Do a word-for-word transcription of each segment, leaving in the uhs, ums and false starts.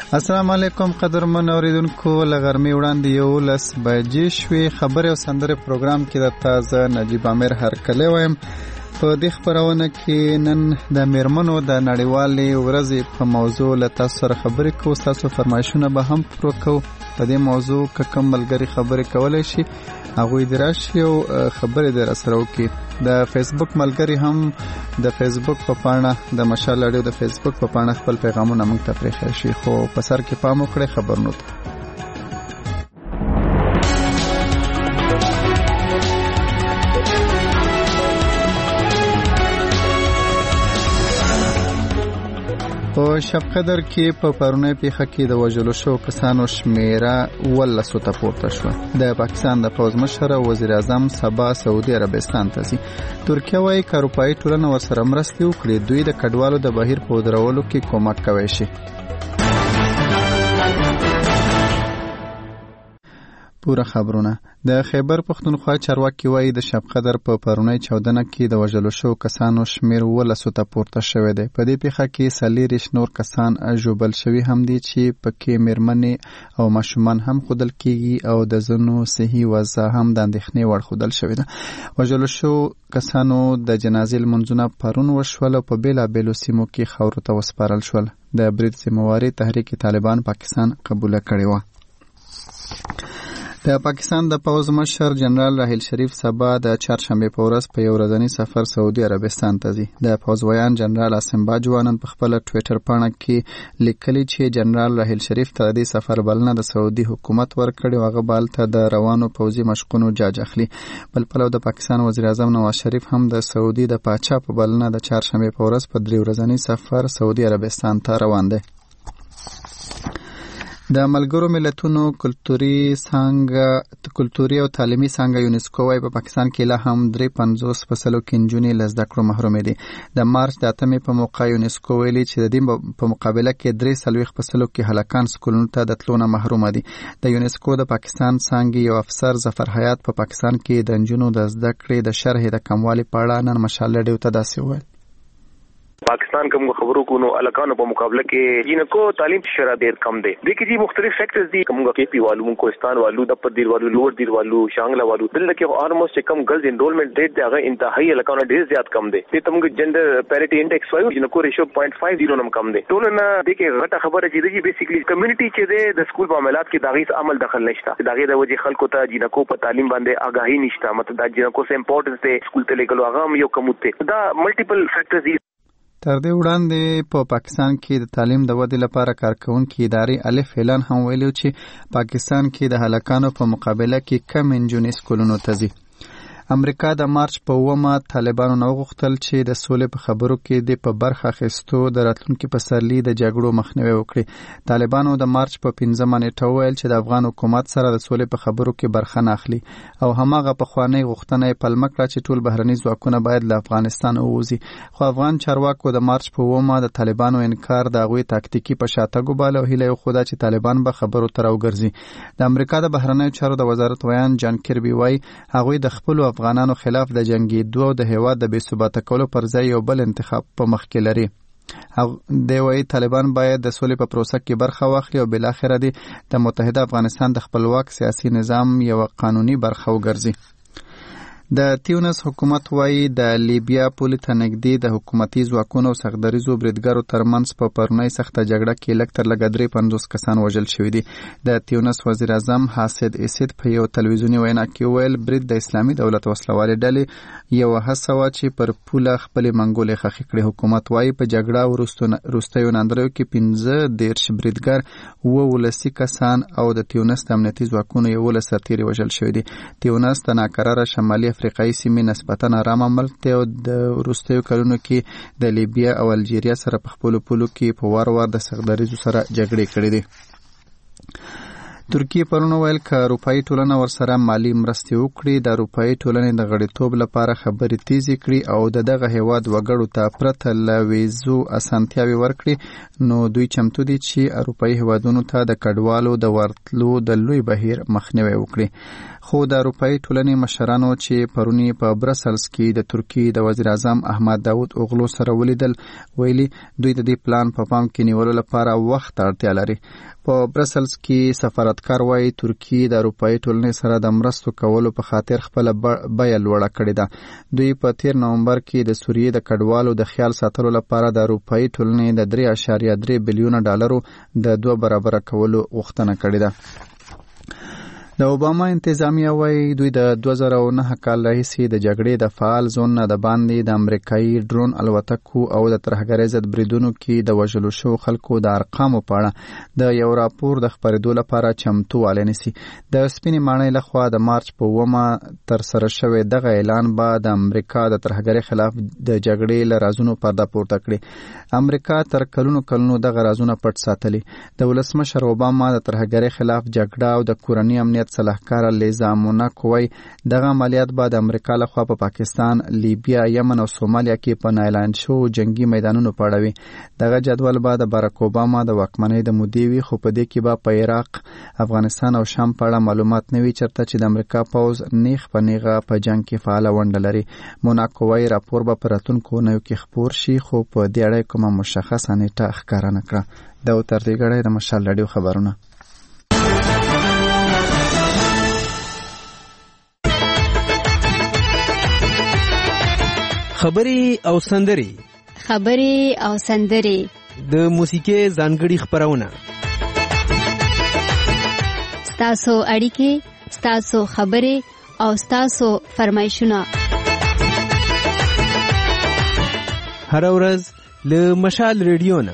السلام علیکم قدرمن اوریدونکو، لغرمې وړاندې یو لس بجې شوې. خبرې او سندرې پروګرام کې د تازه نجیب امیر هرکلی وایم. په دې خبرونه کې نن د میرمنو د نړیوالې ورځې په موضوع له تاسو سره خبرې کوو. ستاسو فرمایشونه به هم پوره کوو. په دې موضوع که کوم ملګري خبرې کولی شي هغوی دې راشي او خبرې دې راسره وکړي. د فیسبوک ملګري هم د فیسبوک په پاڼه د مشال راډیو د فیسبوک په پاڼه خپل پیغامونه موږ ته پرېښی شي، خو په سر کې پام وکړئ خبرونو ته. په شب قدر کې په پرونی پیښه کې د وژلو شو کسانو شمیره ولسو ته پورته شوه. د پاکستان د پوځ مشر او وزیر اعظم سبا سعودي عربستان ته ځي. ترکیه وايي که اروپایي ټولنه ورسره مرستې وکړي دوی د کډوالو د بهیر په ودرولو کې کومک کولی شي. پوره خبرونه. د خیبر پختونخوا چارواکي وايي د شب قدر په پرونی چاودنه کې د وژلو شو کسانو شمیر ولسو ته پورته شوی دی. په دې پیښه کې څلېرویشت نور کسان ژوبل شوي هم دي چې پکې میرمنې او ماشومان هم ښودل کیږي او د ځینو صحي وضع هم د اندېښنې وړ ښودل شوې ده. وژلو شو کسانو د جنازې لمونځونه پرون وشول او په بېلابېلو سیمو کې خاورو ته وسپارل شول. د برید ذمهواري تحریک طالبان پاکستان قبوله کړې وه. د پاکستان د پوځ مشر جنرال راحیل شریف سبا د چهارشنبې په ورځ په یو ورځني سفر سعودي عربستان ته ځي. د پوځ ویان جنرال عاصم باجوا نن په خپله ټویټر پاڼه کې لیکلي چې جنرال راحیل شریف ته د دې سفر بلنه د سعودي حکومت ورکړې او هغه به هلته د روانو پوځي مشقونو جاج اخلي. بل پلو د پاکستان وزیر اعظم نواز شریف هم د سعودي د پاچا په بلنه د چهارشنبې په ورځ په درې ورځني سفر سعودي عربستان ته روان دی. د ملګرو ملتونو کلتوري څانګه کلتوري او تعلیمي څانګه یونسکو وايي په پاکستان کې لا هم درې پنځوس فصلو کې نجونې له زده کړو محرومې دي. د مارچ د اتمې په موقع یونسکو ویلي چې د دې په مقابله کې درې څلوېښت فصلو کې هلکان سکولونو ته د تلو نه محرومه دي. د یونسکو د پاکستان څانګې یو افسر ظفر حیات په پاکستان کې د نجونو د زده کړې د شرح د کموالي په اړه نن مشال راډیو ته داسې وویل. पाकिस्तान कम खबरों को नो अलकानो पर मुकाबले के जिनको तालीम शरह देर कम दे देखिए जी मुख्तलिफ फैक्टर्स दी कमूंगा केपी वालू कोस्तान वालू दपर दीर वालू लोअर दीर वालू शांगला वालू दिल के ऑलमोस्ट कम गर्ल्स एनरोलमेंट रेट दे अगर इंतहाई अलकानो ढेर ज्यादा कम दे ते तमगे जेंडर पैरिटी इंडेक्स वायु जिनको ratio zero point five zero नम कम दे तो ना देखिए गटा खबर है जी बेसिकली कम्युनिटी चे दे द स्कूल मामलात के दागीस अमल दखल नशता दागे द वजह खल को ता जिनको पर तालीम बांधे आगाही निश्ता मतलब दा जिनको से इंपॉर्टेंस दे स्कूल ते लेकर आगाम यो कमुते दा मल्टीपल फैक्टर्स تر دې وړاندې په پا پاکستان کې د تعلیم د ودې لپاره کارکونکي ادارې الف اعلان هم ویلو چې پاکستان کې د هلکانو په مقابله کې کم نجونې سکولونو ته ځي. امریکا د مارچ په اوومه طالبانو نه وغوښتل چې د سولې په خبرو کې د په برخه اخیستو د راتلونکي پسرلي د جګړو مخنیوی وکړي. طالبانو د مارچ په پنځمه نیټه وویل چې د افغان حکومت سره د سولې په خبرو کې برخه نه اخلي او هماغه پخوانۍ غوښتنه یې پلمه کړه چې ټول بهرني ځواکونه باید له افغانستان ووځي. خو افغان چارواکو د مارچ په اوومه د طالبانو انکار د هغوی تاکتیکي په شاتګ وباله او هیله یې وښوده چې طالبان به خبرو ته راوګرځي. د امریکا د بهرنیو چارو د وزارت ویان جان کربي وایي هغوی د خپلو افغانانو خلاف د جنګېدو او د هېواد د بې ثباته کولو پر ځای یو بل انتخاب په مخ کې لري. دی وایي طالبان باید د سولې په پروسه کې برخه واخلي او بالاخره دی د متحده افغانستان د خپلواک سیاسي نظام یو قانوني برخه وګرځي. د تیونس حکومت وايي د لیبیا پولې ته نږدې د حکومتي ځواکونو او سختدریزو بریدګرو ترمنځ په پرونۍ سخته جګړه کې لږ تر لږه درې پنځوس کسان وژل شوي دي. د تیونس وزیر اعظم حاسد اسید په یو تلویزیوني وینا کې وویل برید د اسلامي دولت وسلوالې ډلې یوه هڅه وه چې پر پوله خپلې منګولې ښخې کړي. حکومت وايي په جګړه وروستیو ناندریو کې پنځه دېرش بریدګر اووه ولسي کسان او د تیونس د امنیتي ځواکونو یولس سرتیري وژل شوي دي. تیونس د ناکراره شمالي افریقایي سیمې نسبتاً آرامه ملک دی او د وروستیو کلونو کې د لیبیا او الجیریا سره په خپلو پولو کې په وار وار د سختدریزو سره جګړې کړې دي. ترکیه پرون ویل ک اروپאי ټولنه ورسره مالی مرستې وکړي د اروپאי ټولنې د غړیتوب لپاره خبرې تیزی کړي او د دغه هیواد وګړو ته پرته له ویزو اسانتیاوي ورکړي نو دوی چمتو دي چې اروپאי هیوادونو ته د کډوالو د ورتلو د لوی بهیر مخنیوي وکړي خو د اروپאי ټولنې مشرانو چې پرونی په برسلز کې د ترکیه د وزیر اعظم احمد داوود اوغلو سره ولیدل ویلي دوی د دې پلان په پام کې نیولو لپاره وخت اړتیا لري په برسلز کې سفارتکار وايي ترکیه د اروپאי ټولنې سره د مرستو کولو په خاطر خپل بیه لوړه کړې ده دوی په تیر نومبر کې د سوریې د کډوالو د خیال ساتلو لپاره د اروپאי ټولنې د درې اعشاریه درې بلیونه ډالرو د دوه برابر کولو غوښتنه کړې ده د اوباما انتظامیه وايي دوی د دوه زره او نه کال راهیسې د جګړې د فعال زون نه د باندې د امریکایي ډرون الوتکو او د ترهګرۍ ضد بریدونو کې د وژلو شو خلکو د ارقامو په اړه د یو راپور د خبرېدو لپاره چمتووالی نیسي د سپینې ماڼۍ لخوا د مارچ په اوومه ترسره شوی دغه اعلان به د امریکا د ترهګرۍ خلاف د جګړې له رازونو پرده پورته کړي امریکا تر کلونو کلونو دغه رازونه پټ ساتلي د ولسمشر اوباما د ترهګرۍ خلاف جګړه او د کورنۍ امنیت صلاحکار لیزا موناکو وای دغه عملیات بعد امریکا لخوا په پا پاکستان، لیبیا، یمن او سومالیا کې په نایلان شو جنگي میدانونو پړوي. دغه جدول بعد باراک اوباما د واکمنۍ د مودې وی خو په دې کې به په عراق، افغانستان او شام په اړه معلومات نه وی چرته چې د امریکا پوز نیغ په نیغه په جنگ کې فعال ونډه لري. موناکو وای راپور به پراتونکو نه کې خبر شي خو په دې اړه کومه مشخصه نیټه ښکاره نه کړه. دا تر دې غړې د مشال رادیو خبرونه. خبري او سندري خبري او سندري د موسیقي ځانګړي خبرونه ستاسو اړیکې ستاسو خبري او ستاسو فرمایشونه هر ورځ له مشال ریډیو نه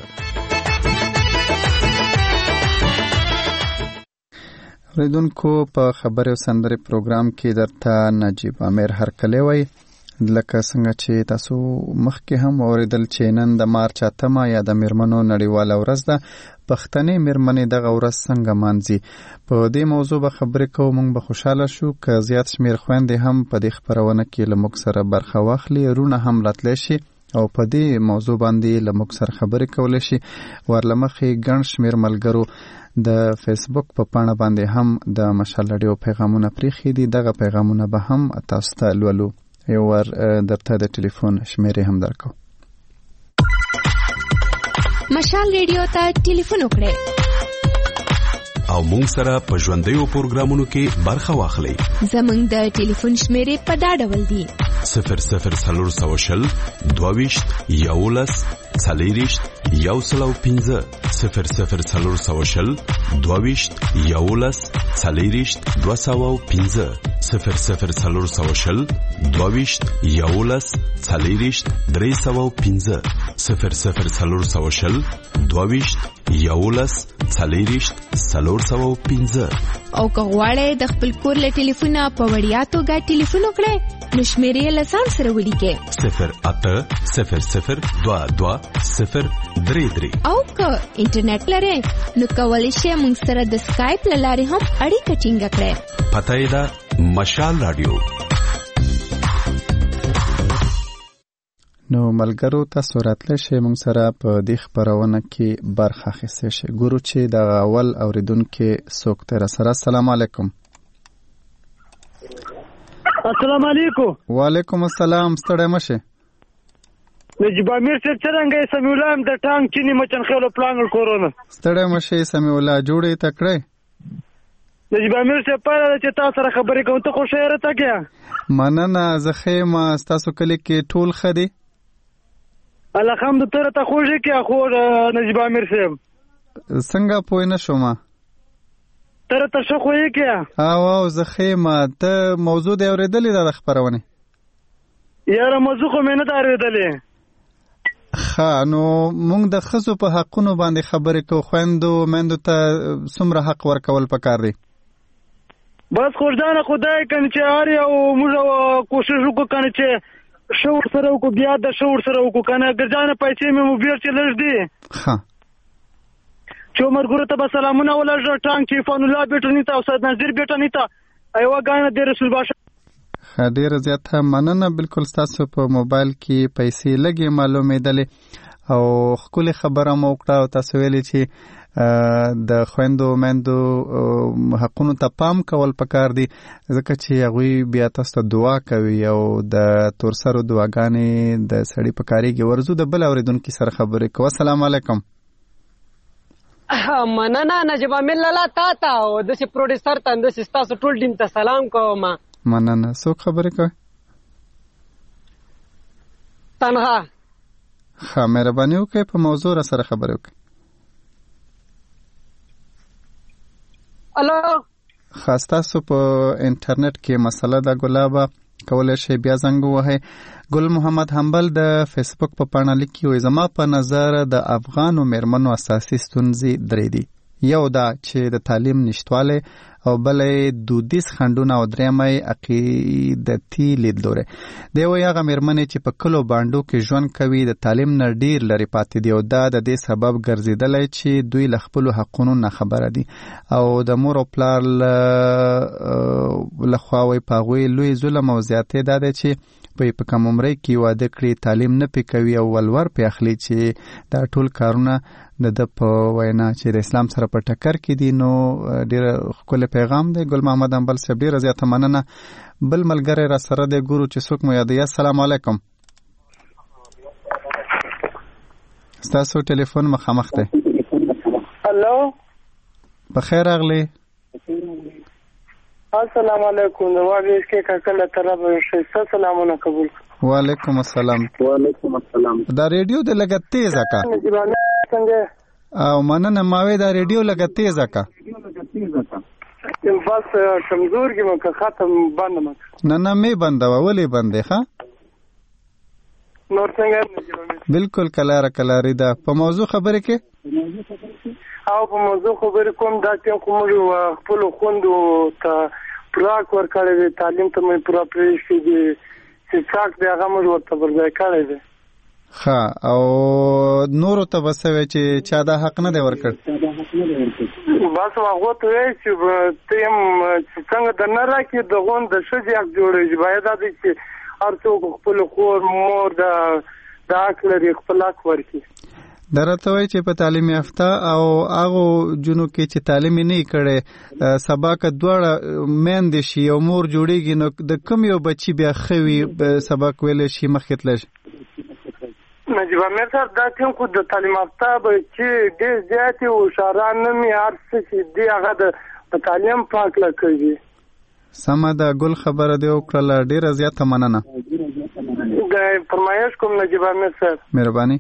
ریدونکو په خبري او سندري پروګرام کې درته نجیب امیر هرکلی وای. لکه څنګه چې تاسو مخکې هم اوریدل چې نن د مارچ اتمه یا د میرمنو نړیواله ورځ ده. پښتنې میرمنې دغه ورځ څنګه مانځي؟ په دې موضوع به خبرې کوو. موږ به خوشاله شو که زیات شمیر خویندې هم په دې خپرونه کې له موږ سره برخه واخلي، رونه هم راتلی شي او په دې موضوع باندې له موږ سره خبرې کولی شي. ورلمخې ګڼ شمیر ملګرو د فیسبوک په پاڼه باندې هم د مشال رادیو پیغامونه پریښي دي. دغه پیغامونه به هم تاسو ته لولو. یو ور درته د ټلیفون شمیرې هم درکو. مشال ریډیو ته ټلیفون وکړئ او مونږ سره په ژوندیو پروګرامونو کې برخه واخلئ. زمونږ د ټلیفون شمیرې په دا ډول دي: صفر صفر څلور سوه شل دوه ویشت یولس څلېرویشت یو سل او پنځه صفر صفر څلور سوه شل دوه ویشت یولس څلېرویشت دوه سوه او پنځه صفر صفر څلور سوه شل دوه ویشت یولس څلېرویشت درې سوه او پنځه صفر صفر څلور سوه شل دوه ویشت یولس څلېرویشت څلور سوه او پنځه. او که غواړئ د خپل کور له ټلیفونه په وړیا توګه ټلیفون وکړئ نو شمیرې له ځان سره ولیکئ: صفر اته صفر صفر دوه دوه صفر درې درې. او که انټرنیټ لرئ نو کولی شئ موږ سره د سکایپ له لارې هم اړیکه ټینګه کړئ. پته یې ده مشال رادیو. نو ملګرو تاسو راتلی شئ موږ سره په دې خپرونه کې برخه اخیستی شئ. ګورو چې د اول اوریدونکي څوک دی راسره. السلام علیکم. السلام علیکم. وعلیکم السلام. ستړی مشه. نجیب امیر صاحب څنګه یې؟ سمیع الله د ټانک چینی مچن خېلو پلانګل کورونه. ستړی مشه سمیع الله. جوړې تکړه نجیب امیر صاحب پاره چې تاسو سره خبرې کوم ته خوشی راته کیا. مننه. زه خېما تاسو کلی کې ټول خدي الحمدلله. ته خوشی کیا خو نجیب امیر صاحب څنګه پوه نه شوم؟ تر ته شو خوې کیا. او او زه خېما ته موضوع دی اوریدلې د خبرونه؟ یاره موضوع خو مې نه اوریدلې. ښه نو موږ د ښځو په حقونو باندې خبرې کوو. خویندو میندو ته څومره حق ورکول پکار دی؟ بس خوشدانه خدای کنه چې هر یو موږ کوشش وکړو کنه چې شعور سره وکړو، بیا د شعور سره وکړو کنه ګرځانه پیسې مې مو بیر چې لږ دي. ښه چې مرګورو ته به سلامونه ولږه ټانک چې فن الله بیٹنی ته او سید نظیر بیٹنی ته ایوا غاڼه د رسول باشا ډېر زیاته مننه. بالکل ستاسو په موبایل کې پیسې لګي معلومېدلې او خپل خبره مو وکړه او تاسو ویلي چې د خويندو مندو حقونو ته پام کول پکار دي ځکه چې هغه بیا تاسو ته دعا کوي او د تورسرو دعاګانې د سړی پکاريږي. ورزو د بل اوریدونکو سره خبرې کوو. السلام علیکم. مننه نجيب امین لالا تا تا او د سي پروډوسر ته د تاسو ټول ټیم ته سلام کوم. مننه. څوک خبرې کوي؟ تنها. ښه مهرباني وکړئ په موضوع را سره خبرې وکړئ. الو. ښه ستاسو په انټرنیټ کې مسله ده ګلابه کولی شئ بیا زنګ ووهئ. ګل محمد حنبل د فیسبوک په پاڼه لیکي وایي زما په نظر د افغانو میرمنو اساسي ستونزې درې دي. یو دا چې د تعلیم نشتوالی او بلې دودیز خنډونه او درېیمه عقیدتي لیدلوری. دی وایي هغه میرمنې چې په کلو بانډو کې ژوند کوي د تعلیم نه ډېر لرې پاتې دي او دا د دې سبب ګرځېدلی چې دوی له خپلو حقونو ناخبره دي او د مور او پلار له خوا وایي په هغوی لوی ظلم او زیاتې دا دی چې په کم عمرۍ کې واده کړي تعلیم نه پې کوي او ولور پې اخلي چې دا ټول کارونه د ده په وینا چې د اسلام سره په ټکر کې دي. نو ډېر ښکلی پیغام دی ګل محمد حنبل صاحب. ډېره زیاته مننه. بل ملګری را سره دی ګورو چې څوک مو یادوي. السلام علیکم. ستاسو ټلیفون مخامخ دی. هلو. بخیر راغلی. السلام علیکم. د واګې کې کاکله طرف شي سلامونه قبول. وعلیکم السلام. وعلیکم السلام. دا ریډیو د لګ تیز کا څنګه او مننه ماوي دا ریډیو لګ تیز کا بس کمزور کې مکه ختم باندې مکه نه نه می بندوا ولې بندې ښا نور څنګه بالکل کلاره کلاری دا په موضوع خبرې کې او په موضوع خبرې کوم دا چې کوم خپل خوندو ته پراک ورکړی تعلیم ته مې پورا پریشي دي چې څاک دی هغه موږ ورته ورځای کړی دی. ښه او نورو ته به څه وایي چې چا دا حق نه دی ورکړ؟ بس هغو ته وایي چې ته یم چې څنګه در نه راکړي د غون د ښځې حق جوړېږي باید دا دی چې هر څوک خپل خور مور د حق لري خپل حق ورکړي. دا راته وایي چې په تعلیم یافته او هغو جنو کې چې تعلیم یې نه کړی سبا که دواړه میندې شي او مور جوړېږي نو د کوم یو بچي بیا ښه وي سبق ویلی شي مخکې تللی شي. نجیب امیر صاحب دا ټیم خو د تعلیم یافته بچي ډېر زیاتې هوښیاران نه مې هر څه چې دي هغه د تعلیم په هکله کوي. سمه ده ګل خبره دې وکړله ډېره زیاته مننه. فرمایش کوم نجیب امیر صاحب. مهرباني.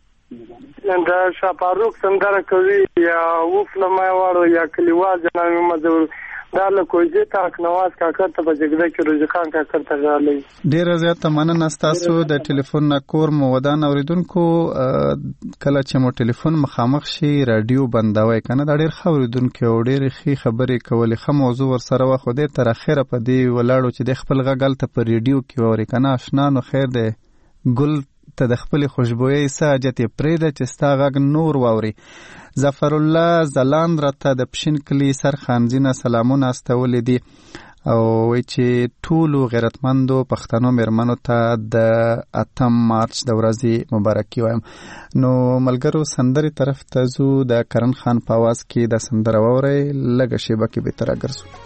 دا شاپاروک سندره کوي یا وف لمای واړو یا کلیوال جناب مزور دا له کوجې ته اکنواز کاکر ته په جګړه کې روزي خان کاکر ته غالي. ډیره زیاته مننه ستاسو د ټلیفون نه کور مو ودان اوریدونکو کله چې مو ټلیفون مخامخ شي رادیو بندوي کنه دا ډیر خوریدونکو او ډیر ښه خبرې کولې خو موضوع ور سره واخو دې تر اخره په دې ولاړو چې د خپل غږل ته په ریډیو کې ووري کنه آشنا نو خیر دی ګل ته د خپل خوشبوئی ساجت پرېده چې ستا غږ نور واوري. ظفر الله زلاند راته د پښین کلی سر خانزینه سلامونه استولې دي او وایي چې ټولو غیرتمندو پښتنو میرمنو ته د اتم مارچ د ورځې مبارکي وایم. نو ملګرو سندرې طرف ته ځو د کرن خان په اواز کې د سندره واورئ لږه شیبه کې بهتره ګرځو.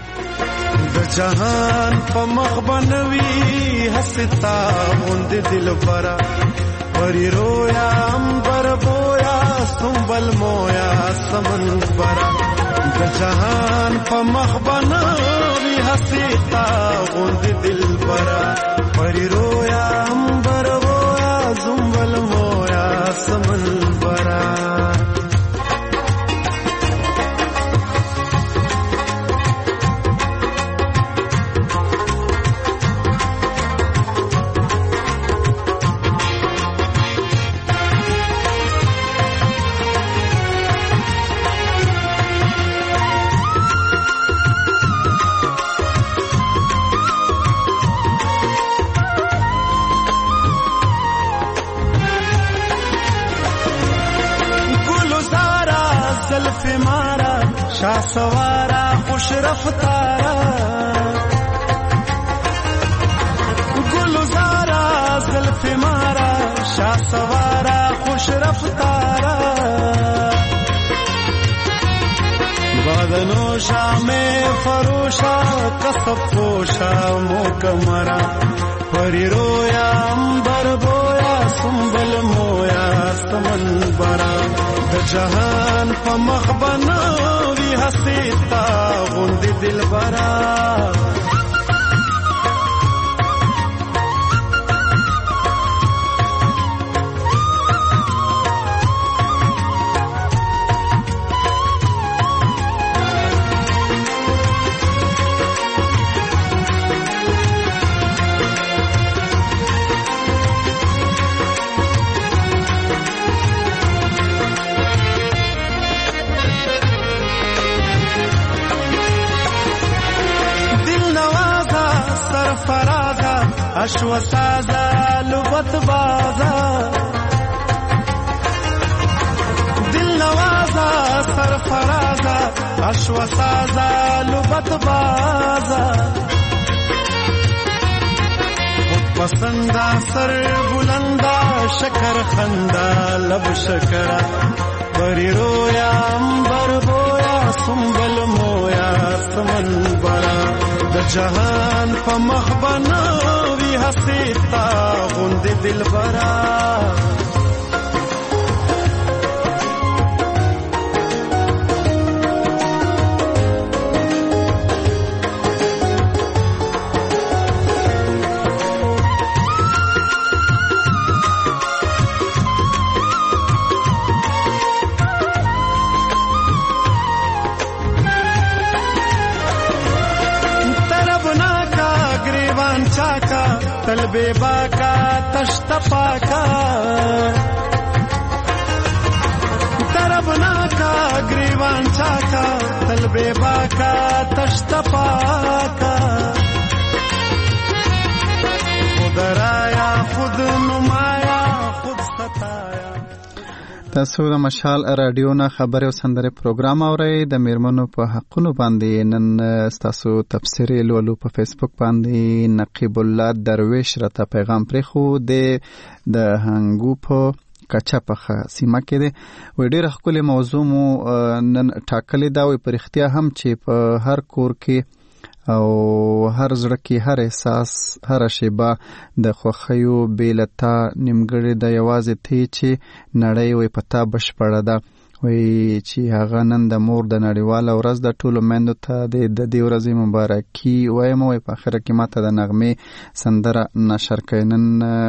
د جهان په مخ بنوي هستا اوند دل برا پری رویا امبر بویا سنبل مویا سمن برا د جهان په مخ بنوي هستا اوند دل برا پری رویا امبر بویا سنبل مویا سمن برا زلف مارا شاه سوارا خوش رفتارا گلزارا زلف مارا شاه سوارا خوش رفتارا بادنوشا میں فروشا کسب پوشا موکمرا پری رویا امبر بویا سنبل مویا سمن برا د جهان په مخ بناوي حسیتا غوندي دل برا فرازا اشو سازا لبت بازا دل نوازا سر فرازا اشو سازا لبت بازا پسندا سر بلندا شکر خندا لب شکرا بری رویا امبر بویا سنبل مویا سمن برا د جهان په مخ بناوي حسیتا غوندي دل برا तलबे बाका तश्ता पाका तरबना का ग्रीवान चाका तलबे बाका तश्ता पाका खुद राया खुद नुमाया खुद सताया. تاسو د مشال رادیو نه خبري او سندره پروګرام اورئ. د میرمنو په حقونو باندې نن تاسو تفسیری لولو په فیسبوک باندې نقیب الله درویش راته پیغام پرېخو د د هنګو په کچا په سیمه کې دی. وې ډېر ښکلې موضوع مو نن ټاکلې دا وي پر اختیا هم چې په هر کور کې او هر زړه کې هر احساس هر شیبه د خوښیو بیلتا نیمګړې د یوازې تی چې نړۍ وي پتا بشپړه ده وي چې هغه نن د مور د نړیواله ورځ د ټولو میندو ته د دې ورځې مبارکي وایم. وي په اخره کې ماته د نغمې سندره نشر کړئ. نن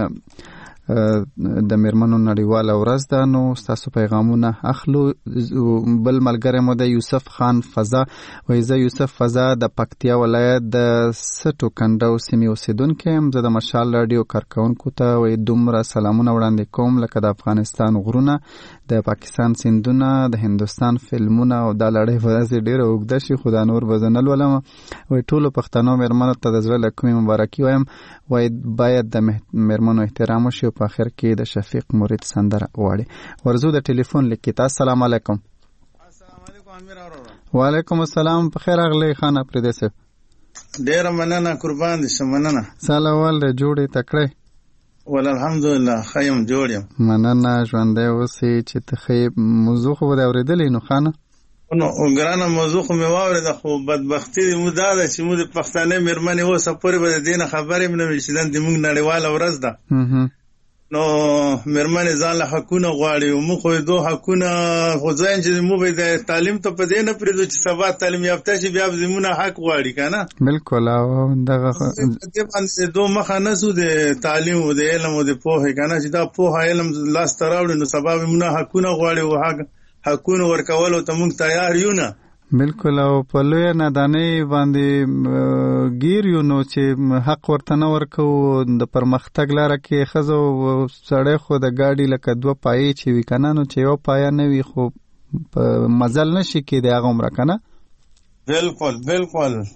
د میرمنو نړیواله ورځ ده نو ستاسو پیغامونه اخلو. بل ملګری مو د یوسف خان فضا وایي زه یوسف فضا د پکتیا ولایت د سټو کنډو سیمې اوسیدونکی یم. زه د مشال راډیو کارکونکو ته وایي دومره سلامونه وړاندې کوم لکه د افغانستان غرونه د پاکستان سیندونه د هندوستان فلمونه او دا لړۍ به داسې ډېره اوږده شي خو دا نور به زه نه لولم. وایي ټولو پښتنو میرمنو ته د زړه له کومې مبارکي وایم. وایي باید د میرمنو احترام وشي په اخر کې د شفیق مرید سندره غواړي. ورزو د ټلیفون لیکي. السلام علیکم. السلام علیکم امیر اورو. وعلیکم السلام. په خیر اغلی خان پردیسه. ډیر مننه قربان دي شمننه. سلام له جوړې تکړه. ول الحمدلله خیم جوړ یم. مننه ژوندې اوسې چې ته خې موضوع خو د اورېدلې نو خانه. نو ګرانه موضوع خو مې واورېده خو بدبختي دې مو دا ده چې مو د پښتنې میرمنې اوسه پورې به د دې نه خبرې مې نه وي چې نن زموږ نړیواله ورځ ده. نو میرمنې ځان له حقونه غواړي او موږ خو دو حقونه خو ځان چې موږ به د تعلیم ته په دې نه پرېږدو چې سبا تعلیم یافته شي بیا به زموږ حق غواړي که نه. بلکل. او دغه دې باندې دو مخه نه سو د تعلیم او د علم او د پوهې که نه چې دا پوهه علم لاسته راوړي نو سبا به موږ حقونه غواړي او حق حقونه ورکولو ته موږ تیار یو نه. بلکل. او په لویه نادانۍ باندې ګیر یو نو چې حق ورته نه ورکو د پرمختګ لاره کې ښځه او سړی خو د ګاډي لکه دوه پایې چې وي که نه نو چې یو پایه نه وي خو مزل نه شي کېدی هغه عمره که نه. بلکل بلکل.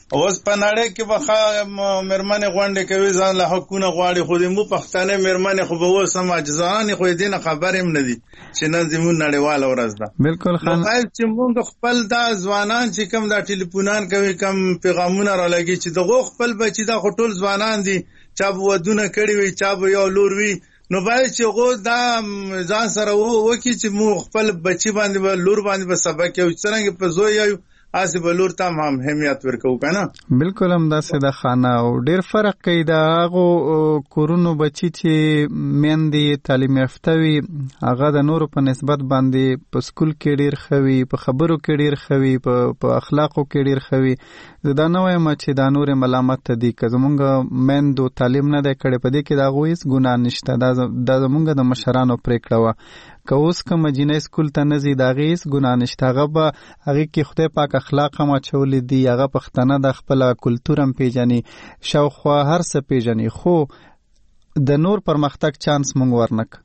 اوس په نړۍ کې به مېرمنې غونډې کوي ځان له حقونه غواړي، خو د مو پښتنې مېرمنې خو به اوس هم عاجزانې خو دې نه خبرې هم نه دي چې نن زموږ نړیواله ورځ ده. بالکل خان باید چې موږ خپل دا ځوانان چې کوم دا ټلیفونان کوي کوم پیغامونه را لګي چې دغه خپل بچي دا خو ټول ځوانان دي، چا به ودونه کړي وي چا به یو لور وي، نو باید چې غو دا ځان سره وکړي چې موږ خپل بچي باندې به لور باندې به سبق یو څنګه په زوی یو اسی بلور تام هم اهمیت ورکو کنه. بالکل هم داسې د خانه او ډیر فرق کوي د هغه کورونو بچی چې میندې تعلیم یافته وي هغه د نورو په نسبت باندې په سکول کې ډیر خوي، په خبرو کې ډیر خوي، په په اخلاقو کې ډیر خوي. دا نه وایم چې دا نور ملامت دي که زمونږ میندو تعلیم نه دی کړی، په دې کې دا هغوی هیڅ ګناه نشته، دا زمونږ د مشرانو پریکړه وه. که اوس کومه جینۍ سکول ته نه ځي د هغې هېڅ ګناه نشته، هغه به هغې کې خدای پاک اخلاق هم اچولی دي، هغه پښتانه د خپله کلتور هم پیژني، شاوخوا هر څه پیژني، خو د نور پرمختګ چانس موږ ورنک.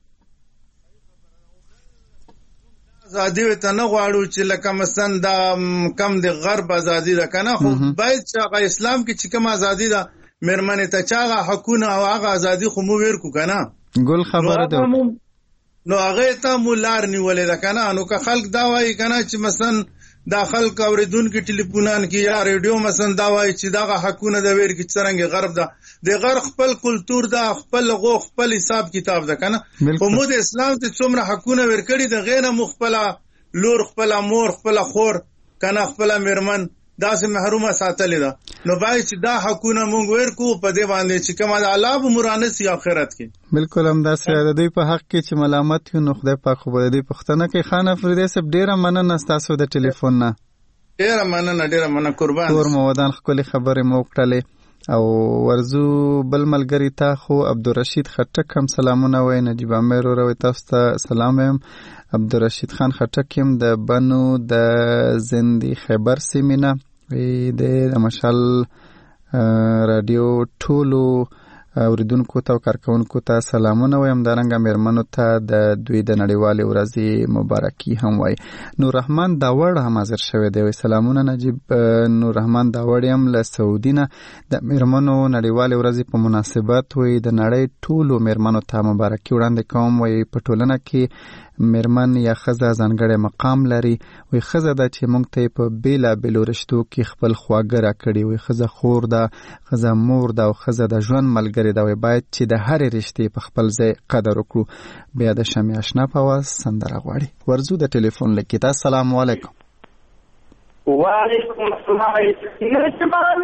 ازادي ته نه غواړو چې لکه مثلا دا کم د غرب ازادي ده کنه، خو باید چې هغه اسلام کې چې کوم ازادي ده مېرمنې ته چې هغه حقونه او هغه ازادي خو مو ورکو کنه. ګل خبره ده. نو هغه ته مو لار نیولې ده کنه. نو که خلک دا وایي کنه چې مثلا دا خلک اوریدونکو ټلیفونان کې یا ریډیو مثلا دا وایي چې دا حقونه د ویر کې څنګه غرب ده، د غرب خپل کلتور ده، خپل غو خپل حساب کتاب ده کنه. په مو د اسلام ته څومره حقونه ورکړي د غیر مخبل لور خپل مور خپل خور کنه خپل مېرمن دا سه محرومه ساتلې ده. نو باید چې دا حقونه مونږ ورکو په دې باندې چې کومه د الله به مرانه سي آخرت کې. بالکل هم دا سه د دوی په حق کې چې ملامت یو نو خدای پاک خو به دې پښتنه کې خان افریدی صاحب ډیره مننه تاسو د ټلیفون نه. ډیره مننه ډیره مننه قربان. کور مودان خپل خبره مو کړلې او ورزو بل ملګری ته خو عبدالرشید خټک هم سلامونه وای، نجیب امیر وروي تاسو ته سلام هم. عبدالرشید خان خټک هم د بنو د زندي خیبر سیمینه د مشال رادیو ټولو اوریدونکو ته او کارکونکو ته سلامونه وایم. دارنګه مېرمنو ته د دوی د نړیوالې ورځې مبارکي هم وای. نور رحمان داوړ هم حاضر شوی دی، سلامونه نجیب. نور رحمان داوړ هم له سعودي نه د مېرمنو نړیوالې ورځې په مناسبت وای د نړۍ ټولو مېرمنو ته مبارکي وړاندې کوم. وای په ټولنه کې مېرمن یا ښځه ځانګړی مقام لري، وای ښځه ده چې موږ ته په بېلابېلو رشتو کې خپل خواږه راکړي، وای ښځه خور ده، ښځه مور ده او ښځه د ژوند ملګرې ده. وای باید چې د هرې رشتې په خپل ځای قدر وکړو. بیا د شمع اشنا په اواز سندره غواړي. ورځو د ټلیفون لیک کې. السلام علیکم. وعلیکم السلام. نجمان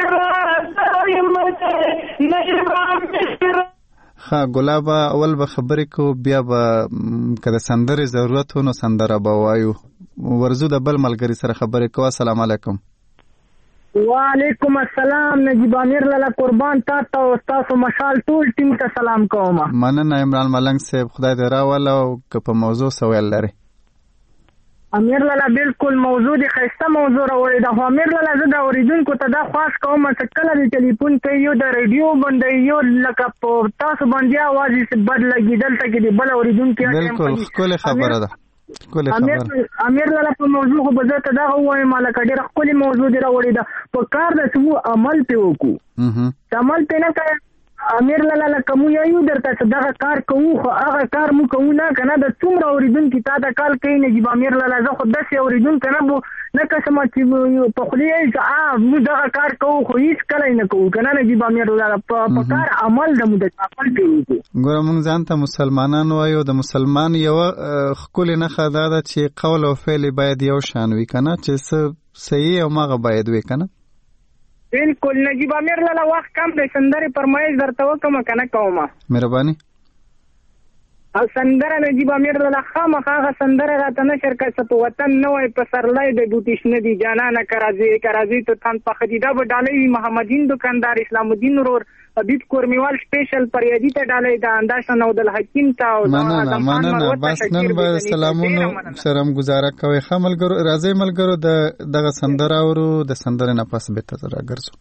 نجمان ها ګلابه اول به خبرې کو بیا به که د سندرې ضرورت ونه سندره به وایو. ورزو د بل ملګری سره خبرې کو. السلام علیکم. وعلیکم السلام. نجیب امیر لاله قربان تا ته او تاسو مشال ټول ټیم ته سلام کوم. مننه عمران ملنګ صاحب، خدای دې راوله او که په موضوع سوال لري. امیر لاله بالکل موضوع دی خسته موضوع راوړی دا. خو امیر لاله زه دا اوریدونکو ته دا خواست کوم چې کله د ټلیفون ته یو د ریډیو باندې یو لکه په تاسو باندې आवाज بد لګي دلته کې دی بل اوریدونکو بالکل خپل خبره ده. امیر امیر لاله په موضوع خو به ته دا وایم مالک ډېر خپل موضوع دی راوړی دا په کار د څو عمل په وکړو عمل په نه کوي. امیر لاله کوم یو درته چې دا کار کوو خو هغه کار مو کوو نه کنه د څومره اوریدونکو تا دا کال کوي. نجیب امیر لاله زه خو داسې اوریدونکو نه بو نه قسم چې په خلیه چې ا مو دا کار کوو خو هیڅ کله نه کوو کنه. نجیب امیر لاله په کار عمل د مو د عمل کوي. ګوره موږ ځان ته مسلمانان وایو، د مسلمان یو خپل نه خدا ده چې قول او فعل باید یو شان وي کنه، چې صحیح او ماغه باید وي کنه. بالکل. نجیب امیر لاله وخت کم د سندرې فرمایش درته وکم کنه کومه مهرباني. او سندره نجیب امیر لاله خامخا هغه سندره راته نشر کړه په وطن نه وای په سرلای د بوتیش نه دی جانانه کرازي کرازي ته تن په خدیده به ډالۍ محمدین دکاندار اسلام الدین رور ابید کورمیوال سپیشل پریادی ته ډالۍ دا انداز نو د حکیم ته او مننه مننه. بس نن به سلامونو سره گزاره کوي. خملګرو راځي ملګرو د دغه سندره اورو د سندره نه پاس به ته راګرځو.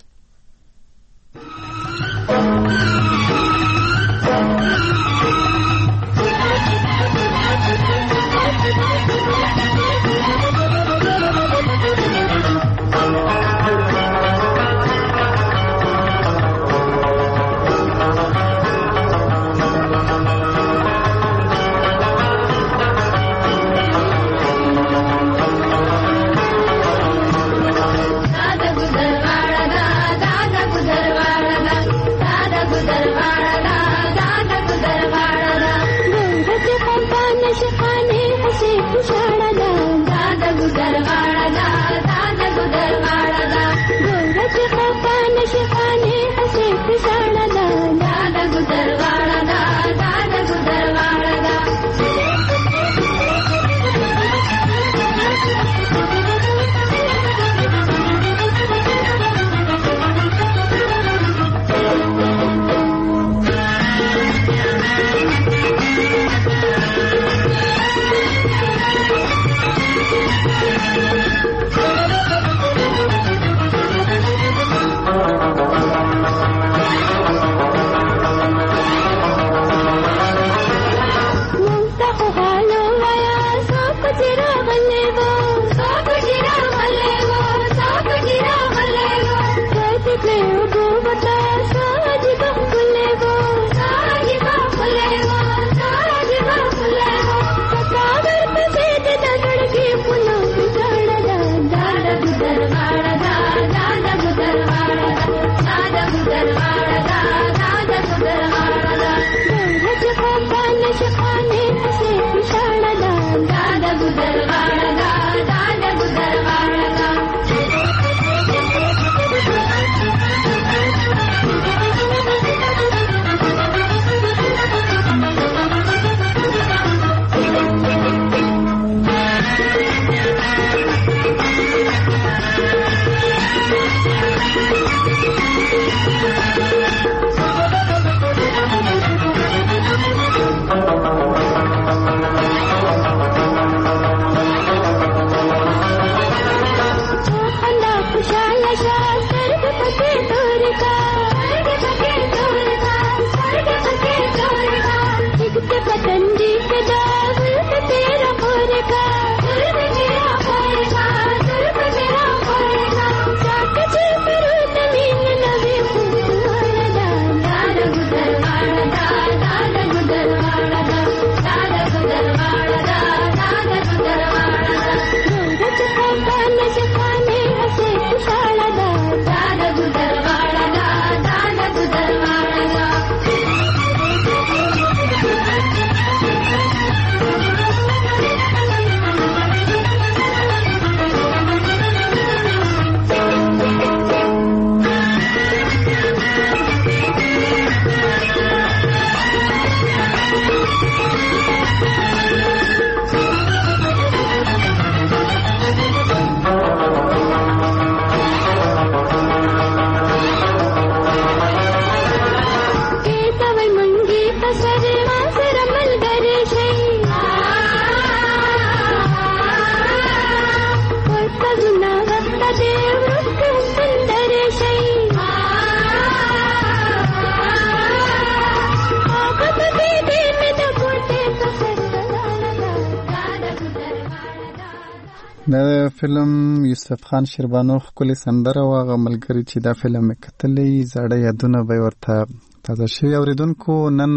دا فلم یوسف خان شیربانو ښکلې سندره او هغه ملګري چې دا فلم یې کتلی زاړه یادونه به ورته تازه شوي. اورېدونکو نن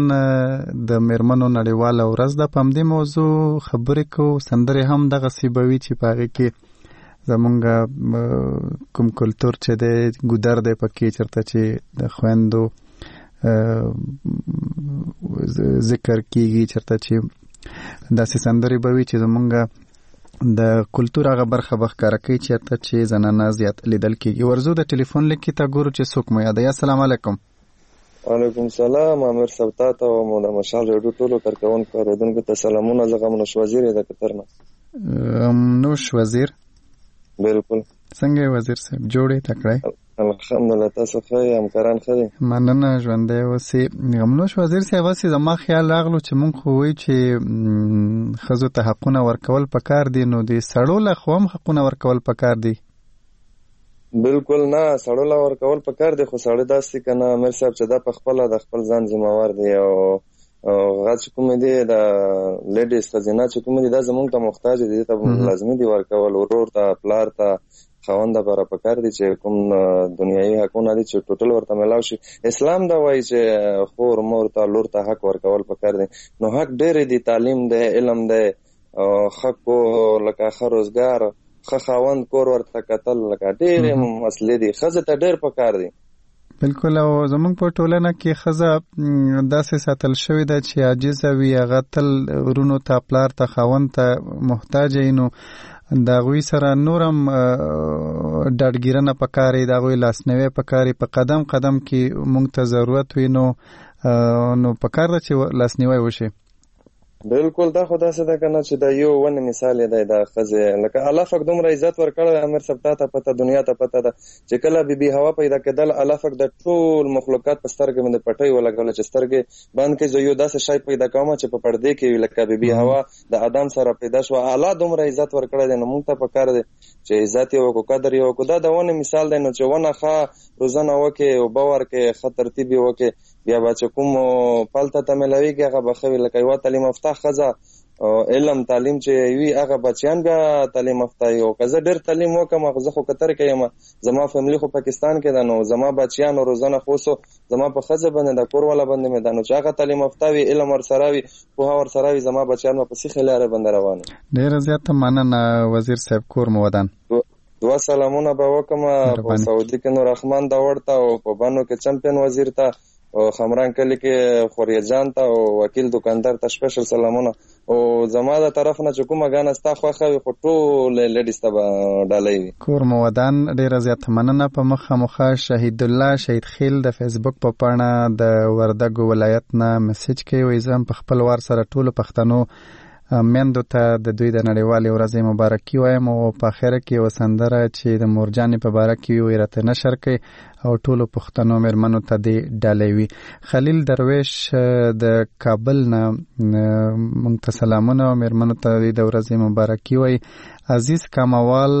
د میرمنو نړیواله ورځ ده، په همدې موضوع خبرې کوو. سندرې هم دغسې به وي چې په هغې کې زمونږ کوم کلتور چې دی ګودر دی پکې چېرته چې د خویندو ذکر کېږي، چېرته چې داسې سندرې به وي چې زمونږ د کلتور هغه برخه به ښکاره کوي چېرته چې زنانه زیات لیدل کېږي. ورځو د ټلیفون لیک کې ته ګورو چې څوک مو یادوي. السلام علیکم. وعلیکم سلام. امیر صاحب تا ته او مو د مشال ریډیو ټولو کارکوونکو اورېدونکو ته سلامونه. زه غمنوش وزیر د قطر نه. غمنوش وزیر؟ بالکل. څنګه یې وزیر صاحب؟ جوړې تکړه؟ الحمدلله. تاسو ښه یې؟ همکاران ښه دي؟ مننه. ژوندی اوسې. غمنوش وزیر صاحب هسې زما خیال راغلو چې مونږ خو وایو چې ښځو ته حقونه ورکول پکار دي، نو د سړو له خوا هم حقونه ورکول پکار دي؟ بالکل نه، سړو له ورکول پکار دي، خو سړی داسې که نه امیر صاحب چې دا په خپله د خپل ځان ذمهوار دی او هغه چې کومې دي د لیډیز ښځینه چې کومې دي دا زمونږ ته محتاج دي، دې ته لازمي دي ورکول. ورور ته، پلار ته، خاوند دپاره پکار دي چې کوم دنیایي حقونه دي چې ټوټل ورته میلاو شي. اسلام دا وایي چې خور، مور ته، لور ته حق ورکول پکار دي. نو حق ډېرې دي، تعلیم دی، علم دی، ښه پوه، لکه ښه روزګار، ښه خاوند، کور ورته کتل، لکه ډېرې مسلې دي. ښځې ته ډېر پکار دي. بالکل. او زمونږ په ټولنه کې ښځه داسې ساتل شوې ده چې عاجزه وي، هغه تل ورونو ته، پلار ته، خاوند ته محتاجه وي. نو د هغوی سره نور هم ډاډګیرنه پکار وي، د هغوی لاسنیوی پکار وي. په قدم قدم کې مونږ ته ضرورت وي، نو نو پکار ده چې لاسنیوی وشي. بالکل دا خو داسې ده کنه چې دا یو ونه مثال دی دا خزه لکه الله فک دومره عزت ورکړ امر سبتا ته پته دنیا ته پته ده چې کله بي بي هوا پیدا کېدل الله فک د ټول مخلوقات په سترګې باندې پټي ولګول چې سترګې باندې کې یو داسې شی پیدا کوم چې په پردې کې لکه بي بي هوا د ادم سره پیدا شو الله دومره عزت ورکړ دی نو موږ ته پکار دی چې عزت یو کو قدر یو کو دا د ونه مثال دی نو چې ونه ښه روزانه وکي او باور کې ښه ترتیب وکي بیا به چې کوم پالته ته ملويږي هغه بخوي لکه یو تعلیم یافته خزه علم تعلیم چې وی هغه بچیان بیا تعلیم یافته یو کزه ډېر تعلیم وکم زه خو کتر کېم زما فیملی خو پاکستان کې ده نو زما بچیان روزانه خوسو زما په خزه باندې د کور والا باندې مې ده نو چې هغه تعلیم یافته وی علم ور سره وی په ور سره وی زما بچیان په سیخ لاره باندې روان ډېر زیات مننه وزیر صاحب کور مو ودان دوا سلامونه به وکم په سعودي کې نور رحمان دا ورته او په بانو کې چمپیون وزیر ته او خمران کلی کې خوریا جان ته او وکیل دکاندار ته سپیشل سلامونه او زما د طرف نه چې کومه غانه ستا خوخه وي خو ټول لیډیز ته ډالۍ وي کور مو ودان ډیره زیات مننه په مخه مخه شهید الله شهید خیل د فیسبوک په پاڼه د وردګو ولایت نه میسج کوي وي زم په خپل وار سره ټول پښتنو مندو ته د دوی د نړیوالې ورځې مبارکي وایم او په اخر کې وسندره چې د مورجانې په باره کې وي راته نشر کوي او ټولو پښتنو مېرمنو ته دې ډالۍ وي. خلیل درویش د کابل نه موږ ته سلامونه او مېرمنو ته د ورځې مبارکي وایي. عزیز کاموال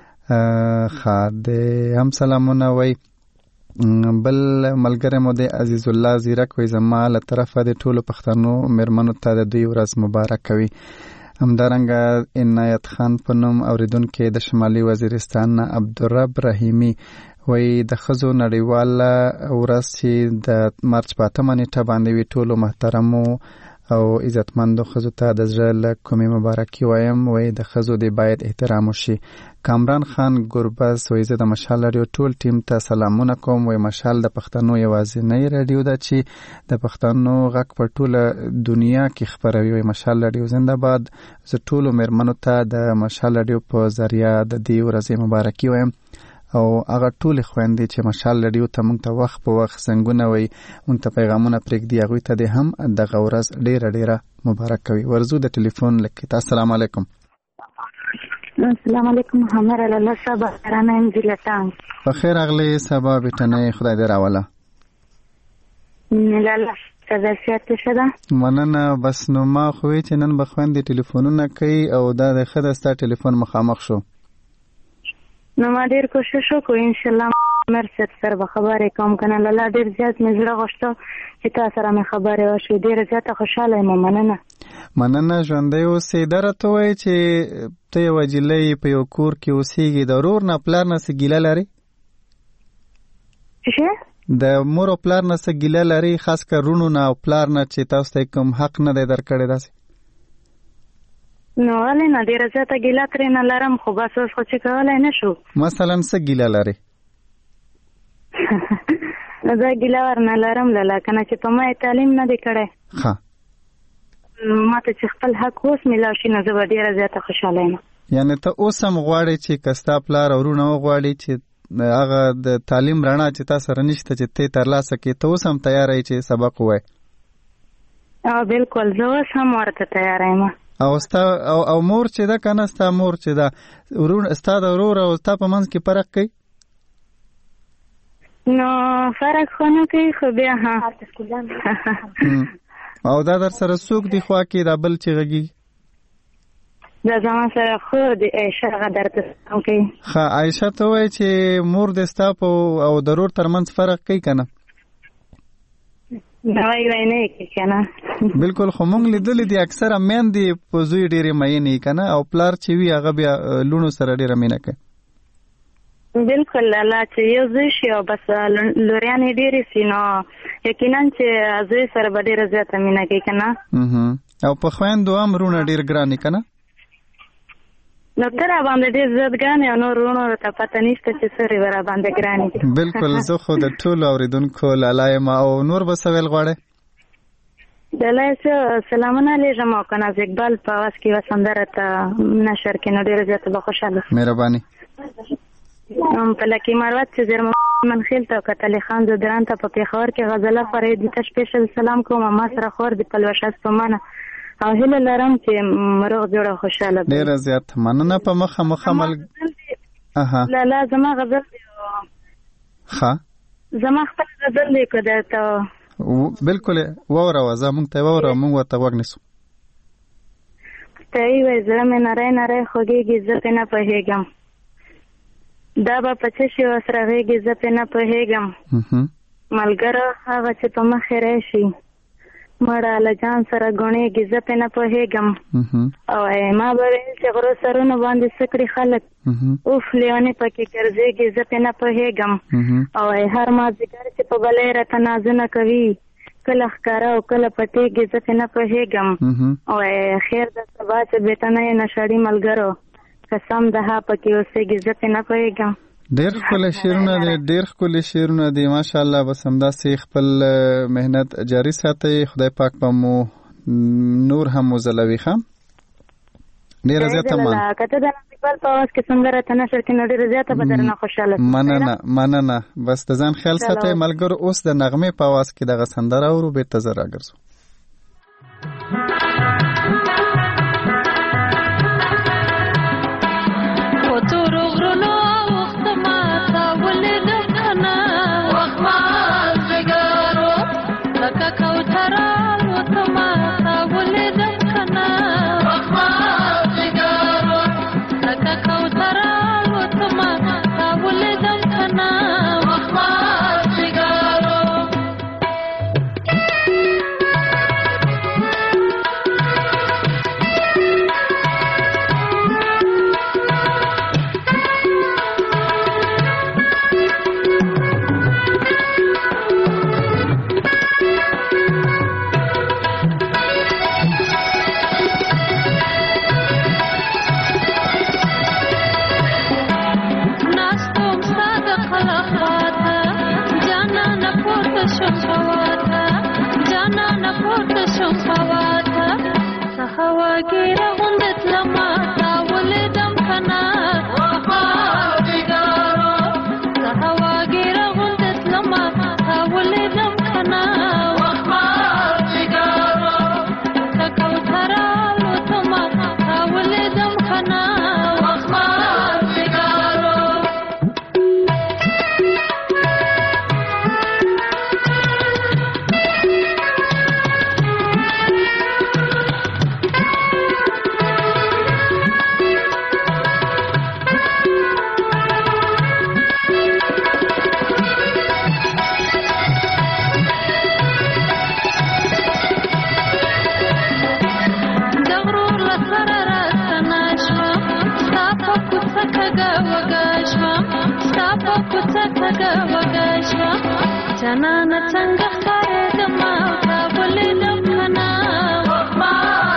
خاد هم سلامونه وایي. بل ملګری مو د عزیز الله زیرک وي زما له طرفه د ټولو پښتنو مېرمنو ته د دوی ورځ مبارک وي. همدارنګه عنایت خان په نوم اوریدونکي د شمالي وزیرستان نه عبدالرب رحیمي وایي د ښځو نړیواله ورځ چې د مارچ په اتمه نیټه باندې وي ټولو محترمو او عزتمندو ښځو ته د زړه له کومې مبارکي وایم. وایي د ښځو د باید احترام وشي. کامران خان ګربز وایي زه د مشال راډیو ټول ټیم ته سلامونه کوم. وایي مشال د پښتنو یوازینۍ راډیو ده چې د پښتنو غږ په ټوله دنیا کې خپروي. وایي مشال راډیو زنده باد. زه ټولو مېرمنو ته د مشال راډیو په ذریعه د دې ورځې مبارکي وایم او هغه ټولې خویندې چې مشال راډیو ته موږ ته وخت په وخت زنګونه وایي موږ ته پیغامونه پرېږدي هغوی ته دې هم دغه ورځ ډېره ډېره مبارک کوي. ورځو د ټلیفون لکې السلام علیکم. السلام علیکم همر الله صبا رانه انجلتان بخیر اغلی صبا بیٹنه خدای دې راوله. لاله تاسو شته مننه بس نو ما خو چې نن بخوندې ټلیفونونه کوي او دا د خدای ستا ټلیفون مخامخ شو نو ما ډیر کوشش وکړم ان شاء الله مرسد سره به خبرې کوم کنه لاله ډیر زیات مې زړه غوښته چې تاسو سره مې خبرې وشي ډیر زیات خوشاله یم. مننه مننه ژوندۍ اوسې. دا راته وایي چې ته یوه نجلۍ په یو کور کې اوسېږي د ورور نه پلار نه څه ګیله لرې؟ څه د مور او پلار نه څه ګیله لرې خاص کر رونو نه او پلار نه چې تاسو ته کوم حق نه دی درکړی داسې؟ نو ولې نه ډېره زیاته ګیله ترې نه لرم خو بس اوس خو چې کولی نه شو. مثلا څه ګیله لرې؟ نو زه ګیله ورنه لرم لاله کنه چې په ما یې تعلیم نه دی کړی ښه ما ته چې خپل حق اوس میلاو شي نو زه به ډېره زیاته خوشحاله یم. یعنې ته اوس هم غواړې چې که ستا پلار او وروڼه وغواړي چې هغه د تعلیم رڼا چې تا سره نشته چې ته یې ترلاسه کړې ته اوس هم تیاره یې چې سبق ووایې؟ او بالکل زه اوس هم ورته تیاره یم. او ستا او, او مور چې ده که نه ستا مور چې ده ستا د ورور او ستا په منځ کې فرق کوي؟ نو فرق خو نه کوي خو بیا ها او دا در سره څوک دی خوا کې دا بل چې غږیږي؟ دا زما سره خو د عایشه هغه درته سلام کوي. ښه عایشه ته وایي چې مور دې ستا په او د ورور ترمنځ فرق کوي که نه؟ نوی وی نه یې کوي که نه. بلکل خو مونږ لیدلي دي اکثره میندې په زوی ډېرې مینې یي که نه او پلار چې وي هغه بیا لوڼو سره ډېره مینه کوي. بالکل لاله چې یو زوی شي او بس لوریانې ډېرې سي نو یقینا چې زوی سره به ډېره زیاته مینه کوي که نه. او په خویندو هم وروڼه ډېر ګران یي که نه؟ نو ته را باندې ډېر زیات ګران یې او نور وروڼو ته پته نشته چې څه به را باندې ګران دي. بلکل زه خو د ټولو اورېدونکو لاله یم. او نور به څه ویل غواړې؟ لاله څه سلامونه لیږم او که ناز اقبال په اواز کې یوه سندره ته نشر کړي نو ډېره زیاته به خوشحاله شم. مهرباني. په لکي مروت چې زیر منخیل ته او کتلی خان زدران ته په پېښور کې غزله خورې دي ته سپیشل سلام کوم. ما سره خور د پلوشه ستومانه او هله لرم چې روغ جوړه خوشاله ډیر زیات مننه په مخه مخه مل اها لا لا زما غزل دی ها زما خپل غزل دی کده ته بالکل ووره وزه مونږ ته ووره مونږ ورته وګنیسو ته وی زړه مې نری نری خوږیږي زه پې نه پوهېږم دا به په څه شي ورسره غېږي زه پې نه پوهېږم ملګره هغه چې په مخې راشي مړه له جان سره ګڼېږي زه پې نه پوهېږم او ما به ویل چې غرو سرونو باندې څه کړي خلک اوف لیونې پکې ګرځېږي زه پې نه پوهېږم او هر مازدیګر چې په بلۍ راته نازونه کوي کله ښکاره او کله پټېږي زه پې نه پوهېږم او خیر د سبا چې بېتنه یې نشړي ملګرو قسم د ها پکې اوسېږي زه پې نه پوهېږم ډېر ښکلي شعرونه دي ډېر ښکلي شعرونه دي ماشاءالله بس همداسې خپل مهنت جاري ساتئ خدای پاک به مو نور هم وځلوي ښه ډېره زیاته مننه که ته د نصیبال په اواز کې څنګه راته نشر کې نو ډېره زیاته به درنه خوشحاله شم مننه مننه بس د ځان خیال ساتئ ملګرو اوس د نغمې په اواز کې دغه سندره اورو بېرته زه راګرځو جانانه څنګه ښکارېدم تا ولیدم کنه وخما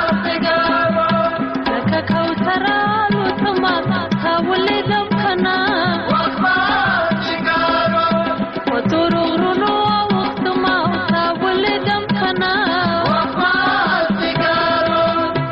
سګارو لکه کوتره الوتمه تا ولیدم کنه وخما سګارو په تورو غرونو اوښتمه تا ولیدم کنه وخما سګارو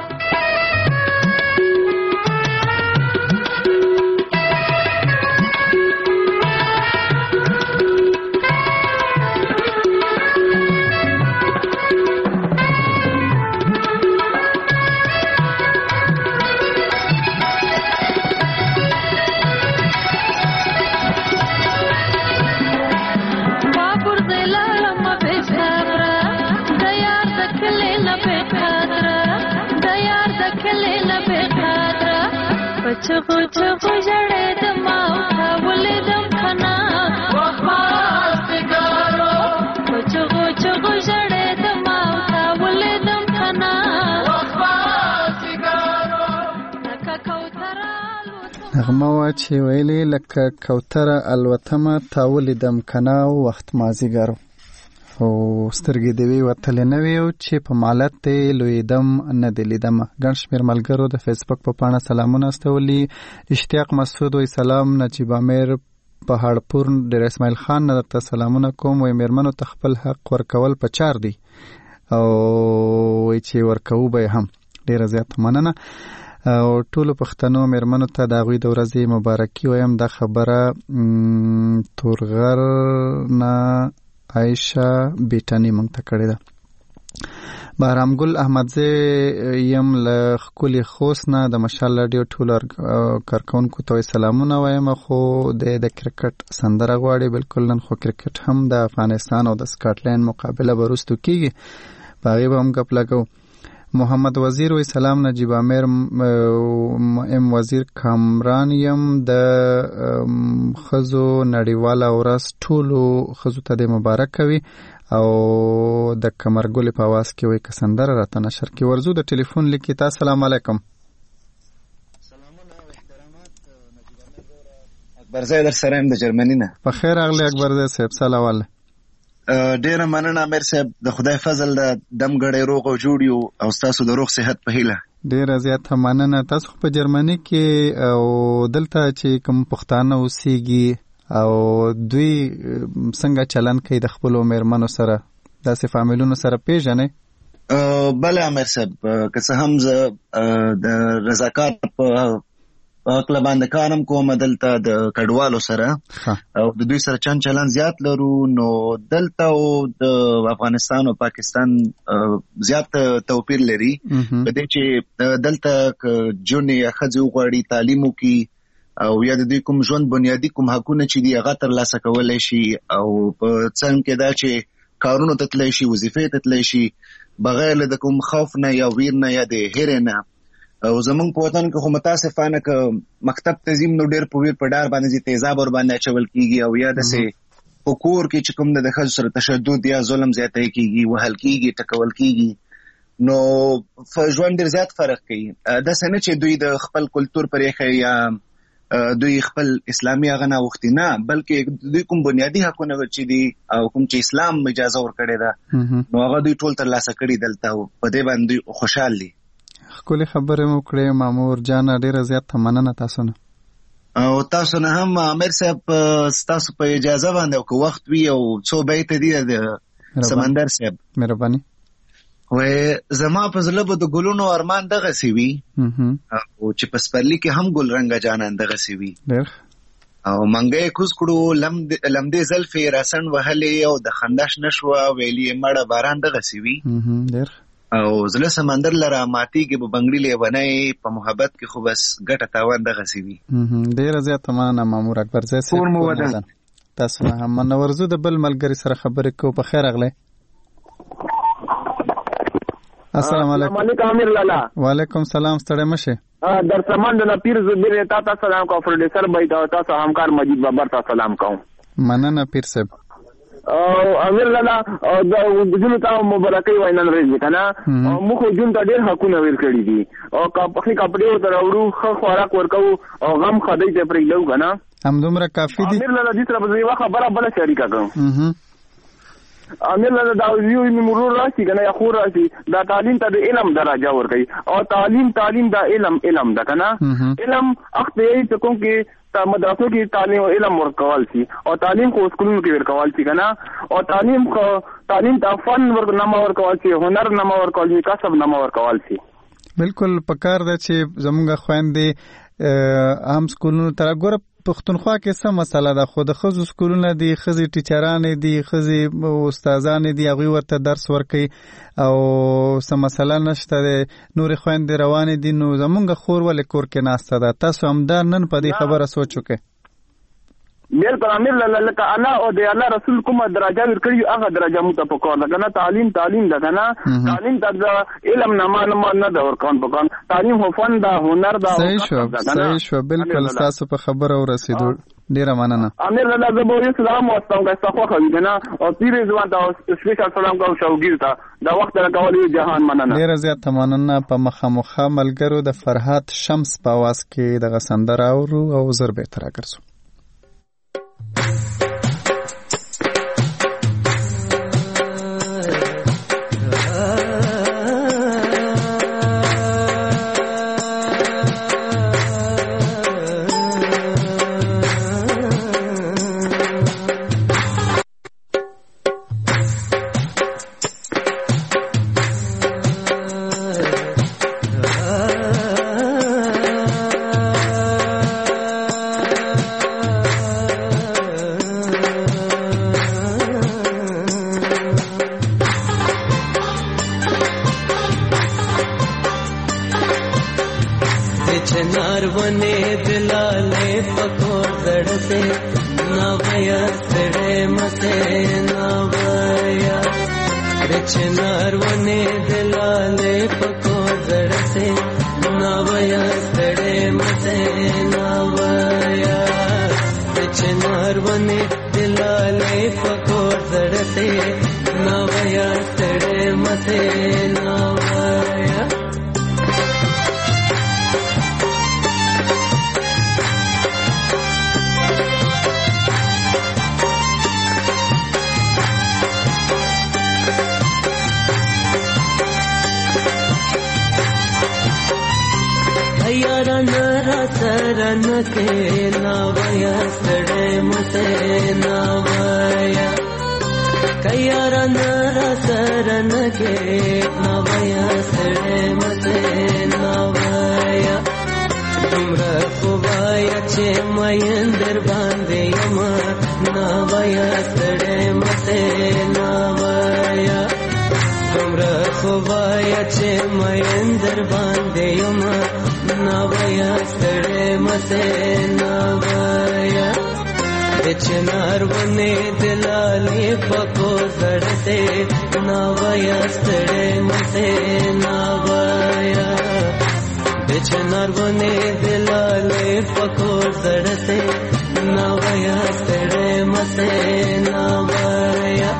چغو چغو جړېدم تا ولیدم کنه وخما سګارو چغو چغو جړېدم تا ولیدم کنه وخما سګارو لکه کوتره نغمه وا چې ویلې لکه کوتره الوتمه تا ولیدم کنه وخت مازیګر او سترګې دی وی وتل نه وی او چې په مالت ته لویدم نه دلیدم ګڼ شمیر ملګرو د فیسبوک په پاڼه سلامونه استولي اشتیاق مسعود وی سلام نجیب امیر پهاړپور ډیر اسماعیل خان نه ته سلامونه کوم وی میرمنو ته خپل حق ورکول په چار دی او وی چې ورکو به هم ډیر زیات مننه او ټول پښتنو میرمنو ته د غوی د ورځې مبارکي وایم د خبره تورغر نه عائشہ بیٹانی مونږ ته کړی ده بهرام ګل احمدزی یم له خپل خوسنه د مشال رادیو ټولر کارکونکو ته سلامونه وایم. خو د کرکټ سندره غواړي. بالکل نن خو کرکټ هم د افغانستان او د سکاټلند مقابله برستو کیږي. باغی به هم غپ لګو. محمد وزیر وی سلام. نجیب امیر ام وزیر کامران یم د خزو نړیواله ورځ ټولو خزو ته د مبارک کوي او د کمرګل په आवाज کې وی کسندره راته نشر کې ورزو د ټلیفون لیکي. تاسو السلام علیکم. سلامونه او احترامات. نجیب امیر اکبر زید در سره د جرمنی نه. په خیر اغلی اکبر زید صاحب سلام علیکم. ډیره مننه امیر صاحب. د خدای فضل د دم غړې روغ او جوړ یو او تاسو د روغ صحت په هیله. ډیره زیاته مننه. تاسو په جرمنی کې او دلته چې کوم پښتانه اوسېږي او دوی څنګه چلن کوي د خپل میرمنو سره داسې فامیلونو سره پیژنې؟ بله امیر صاحب که څه هم زه د رضاکار په اقلا باندې کارم کوم دلته د کډوالو سره او د دوی سره چند چلن زیات لرو. نو دلته او د افغانستان او پاکستان زیات توپیر لري په دې چې دلته جون یا ښځې وغواړي تعلیم وکړي او یا د دوی کوم ژوند بنیادی کوم حقونه چې دی هغه ترلاسه کولی شي او په څنګ کې دا چې کارونو ته تللی شي وظیفې ته تللی شي بغیر له د کوم خوف نه یا ویر نه یا د هیرې نه. او زمونږ په وطن کې خو متاسفانه که مکتب ته ځیم نو ډېر په ویر په ډار باندې تیزاب ورباندې اچول کېږي او یا داسې په کور کې چې کوم د ښځو سره تشدد یا ظلم زیاتی کېږي وهل کېږي ټکول کېږي. نو ژوند ډېر زیات فرق کوي. داسې نه چې دوی د خپل کلتور پرېښی یا دوی خپل اسلامي هغه نه وختي نه بلکې دوی کوم بنیادی حقونه چې دي او کوم چې اسلام اجازه ورکړې ده نو هغه دوی ټول ترلاسه کړي دلته په دې باندې خوشحال دي. ښکلې خبرې مو کړې مامور جان. ډېره زیاته مننه تاسو نه. او تاسو نه هم امیر صاحب ستاسو په اجازه باندې او که وخت وي او څو بیته دي د سمندر صاحب مهرباني. وې زما په زړه به د ګلونو ارمان دغسې وي او چې په سپرلي کې هم ګل رنګه جانان دغسې وي او منګی کوز کړو لمدې زلفې راسن وهلې او د خندا شنه شوه ویلې مړه باران دغسې وي او زړه سمندر لره ماتېږي به بنګړي لیونی په محبت کې خو بس ګټه تاوان دغسې وي. ډېره زیاته مننه مامور اکبر زی صاحب. کور مو ودان. تاسو نه هم مننه. ورځو د بل ملګري سره خبرې کوو. په خیر اغلی. السلام علیکم. امیر لالا. وعلیکم سلام. ستړی مشه. در سمند نه پیر زبیر تا تا سلام کوم. پروډوسر بای تا تاسو همکار مجید بابر تا سلام کوم. مننه پیر صاحب. او امیر لالا د جنو ته مبارکي وینن ورځ کنه مخ جون ته ډېر حقونه ور کړی دي او کاپخي کپڑے ور راوړو خو خوراک ورکو او غم خدای ته پرېږدو کنه هم دومره کافی دي. امیر لالا دې سره به یو خبره بل شریکه کوم. امیر لالا دا یو مرور راشي کنه یا خور راشي دا تعلیم ته د علم درجه ورکړي او تعلیم تعلیم دا علم علم دا کنه علم اخت یې ته کوم کې تا مدرسو کې تعلیم او علم ورکول شي او تعلیم خو سکولونو کې ورکول شي کنه او تعلیم خو تعلیم ته فن ورنامه ورکول شي هنر نامه ورکول شي کسب نامه ورکول شي. بالکل پکار ده چې زمونږ خويندې هم سکولونو ته ګوره. پښتونخوا کې څه مسله ده خو د ښځو سکولونه دي ښځې ټیچرانې دي ښځې استادانې دي هغوی ورته درس ورکوي او څه مسله نشته دی نورې خویندې روانې دي. نو زمونږ خور ولې کور کې ناسته ده؟ تاسو همدا نن په دې خبره سوچ وکړئ. بالکل امیر لالا لکه الله او د الله رسول کومه درجه ورکړي هغه درجه مو ته پکار ده کنه. تعلیم تعلیم ده کنه تعلیم د علم نه ما نه ده ورکون پکان. تعلیم هو فن ده هنر ده. صحیح شو صحیح شو. بالکل تاسو په خبره ورسېدو. ډیره مننه امیر لالا. زه به یو سلام واستوم که تاسو خوښوي کنه او پیر ځوان ته سپیشل سلام کوم شوګیر ته دا وخت راکول جهان مننه. ډیره زیاته مننه. په مخامخه ملګرو د فرحات شمس په आवाज کې د غسندره اورو او زر به تر راګرځو. से नवया सड़े मसे नवया बिचनार वने दिलाले पको जड़ से नवया सड़े मसे नवया बिचनार वने दिलाले पको जड़ से नवया सड़े मसे नवया रन रन के नवया सड़े मसे नवया कैया रन रन के नवया सड़े मसे नवया तुमरा खुबाया चे मयंदर बांधे यमा नवया सड़े मसे नवया तुमरा खुबाया चे मयंदर बांधे यमा नवया सड़े मसे नवया बिचनार बने दिलाले पको जड़ से नवया सड़े मसे नवया बिचनार बने दिलाले पको जड़ से नवया सड़े मसे नवया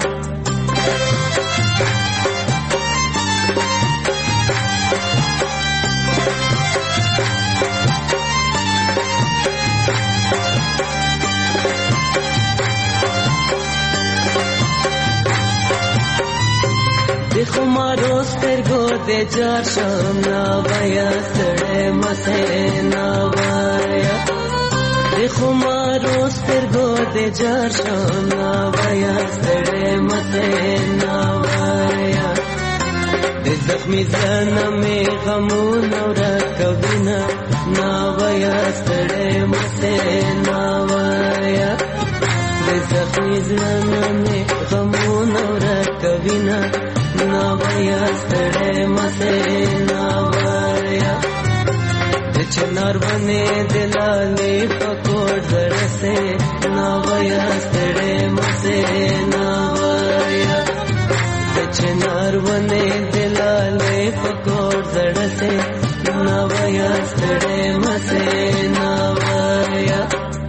देखो मारो स्तर गोदे जार शाम नवया सड़े मसे नवया देखो मारो स्तर गोदे जार शाम नवया सड़े मसे नवया जख्मी जना में गमू नवरा कबिना नवया सड़े मसे नवया जख्मी जना में गमू नवरा कबिना नवया सड़े मसे नवया बिचनार बने दिलाले पकोड़ जड़ से नवया सड़े मसे नवया बिचनार बने दिलाले पकोड़ जड़ से नवया सड़े मसे नवया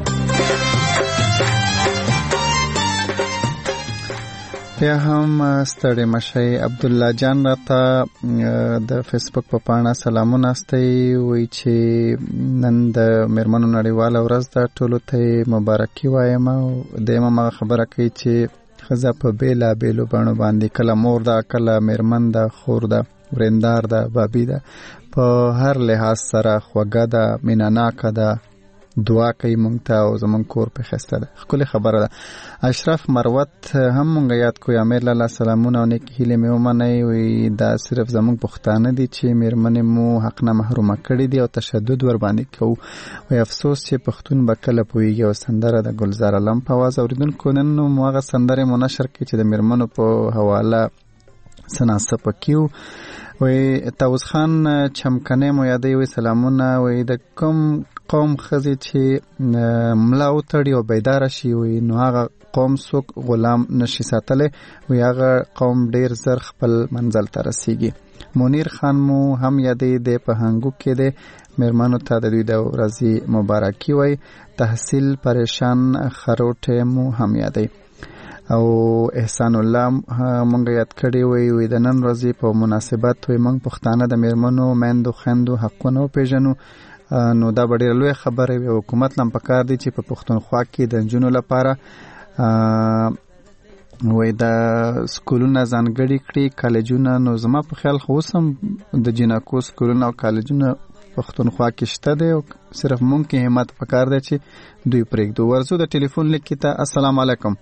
بیا هم ستړي مشي عبد الله جان راته د فیسبوک په پاڼه سلامونه استي وی چې نن د میرمنو نړیواله ورځ ده ټولو ته مبارکي وایم او دایمه ما خبره کوي چې ښځه په بېلابېلو بڼو باندې کله مور ده کله میرمن ده خور ده ورندار ده بابي ده په هر لحاظ سره خوږه ده مینهناکه ده دعا کوي مونږ ته او زمونږ کور په ښایسته ده ښکلې خبره ده اشرف مروت هم مونږ یاد کوو امیر لاله سلامونه او نیکې هیلې مې ومنئ وایي دا صرف زمونږ پښتانه دي چې میرمنې مو حق نه محرومه کړي دي او تشدد ورباندې کوو وایي افسوس چې پښتون به کله پوهېږي او سندره د ګلزار علم په اواز اورېدونکو نن مو هغه سندرې مو نشر کړي چې د میرمنو په حواله څه ناڅه پکې وو وایي طاووس خان چمکنی مو یادوي وایي سلامونه وایي د کوم قوم ښځې چې ملا وتړي او بیداره شي وایي نو هغه قوم څوک غلام نشي ساتلی وایي هغه قوم ډیر زر خپل منزل ته رسیږي منیر خان مو هم یادوي دی په هنګو کې دی میرمنو ته د دوی د ورځې مبارکي وایي تحصیل پریشان خروټی مو هم یادوي او احسان الله مونږ یاد کړی وایي وایي د نن ورځې په مناسبت وایي مونږ پښتانه د میرمنو میندو خویندو حقونه وپېژنو نو دا به ډېره لویه خبره وي حکومت له هم پکار دی چې په پښتونخوا کې د نجونو لپاره وایي دا سکولونه ځانګړي کړي کالجونه نو زما په خیال خو اوس هم د جینکو سکولونه او کالجونه پښتونخوا کې شته دی او صرف مونږ کې همت پکار دی چې دوی پرېږدو ورځو د ټلیفون لیک ته السلام علیکم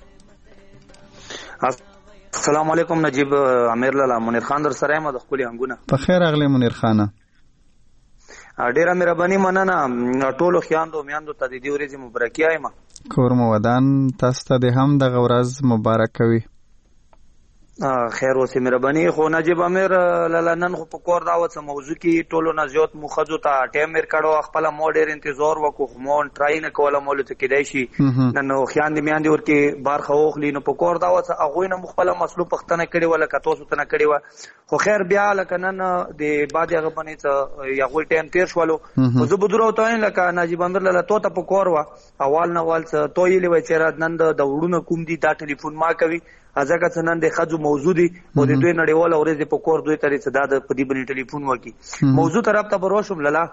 السلام علیکم نجیب امیر لاله منیر خان در سره یم د ښکلي انګونه په خیر راغلی منیر خانه ډیره مهرباني مننه ټولو خویندو میندو ته د دې ورځې مبارکي وایم کور مو ودان تاسو ته د هم دغه ورځ مبارک وي خیر اوسې مهرباني. خو نجیب امیر لاله نن خو په کور دا وڅ موضوع کې ټولو نه زیات مو ښځو ته ټایم ور کړو، خپله مو ډېر انتظار وکړو خو مو ټرای نه کوله مولو ته کېدای شي نن خویندې میندې ورکې برخه واخلي. نو په کور دا وڅ هغوی نه مو خپله مسلو پوښتنه کړې وه لکه تاسو ته نه کړې وه. خو خیر بیا لکه نن د بعد هغه باندې څه هغوی ټایم تېر شولو. خو زه به دروغ ته وایم لکه نجیب امیر لاله تو ته په کور وه اول نه اول څه تو یې وی چې نن د وړونه کوم دي دا ټلیفون ما کوي ځکه چې نن د ښځو موضوع دي او د دوی نړیواله ورځ په کور دوی ترې څه دا د په دې باندې ټلیفون وکړي. موضوع طرف ته به روشم لاله.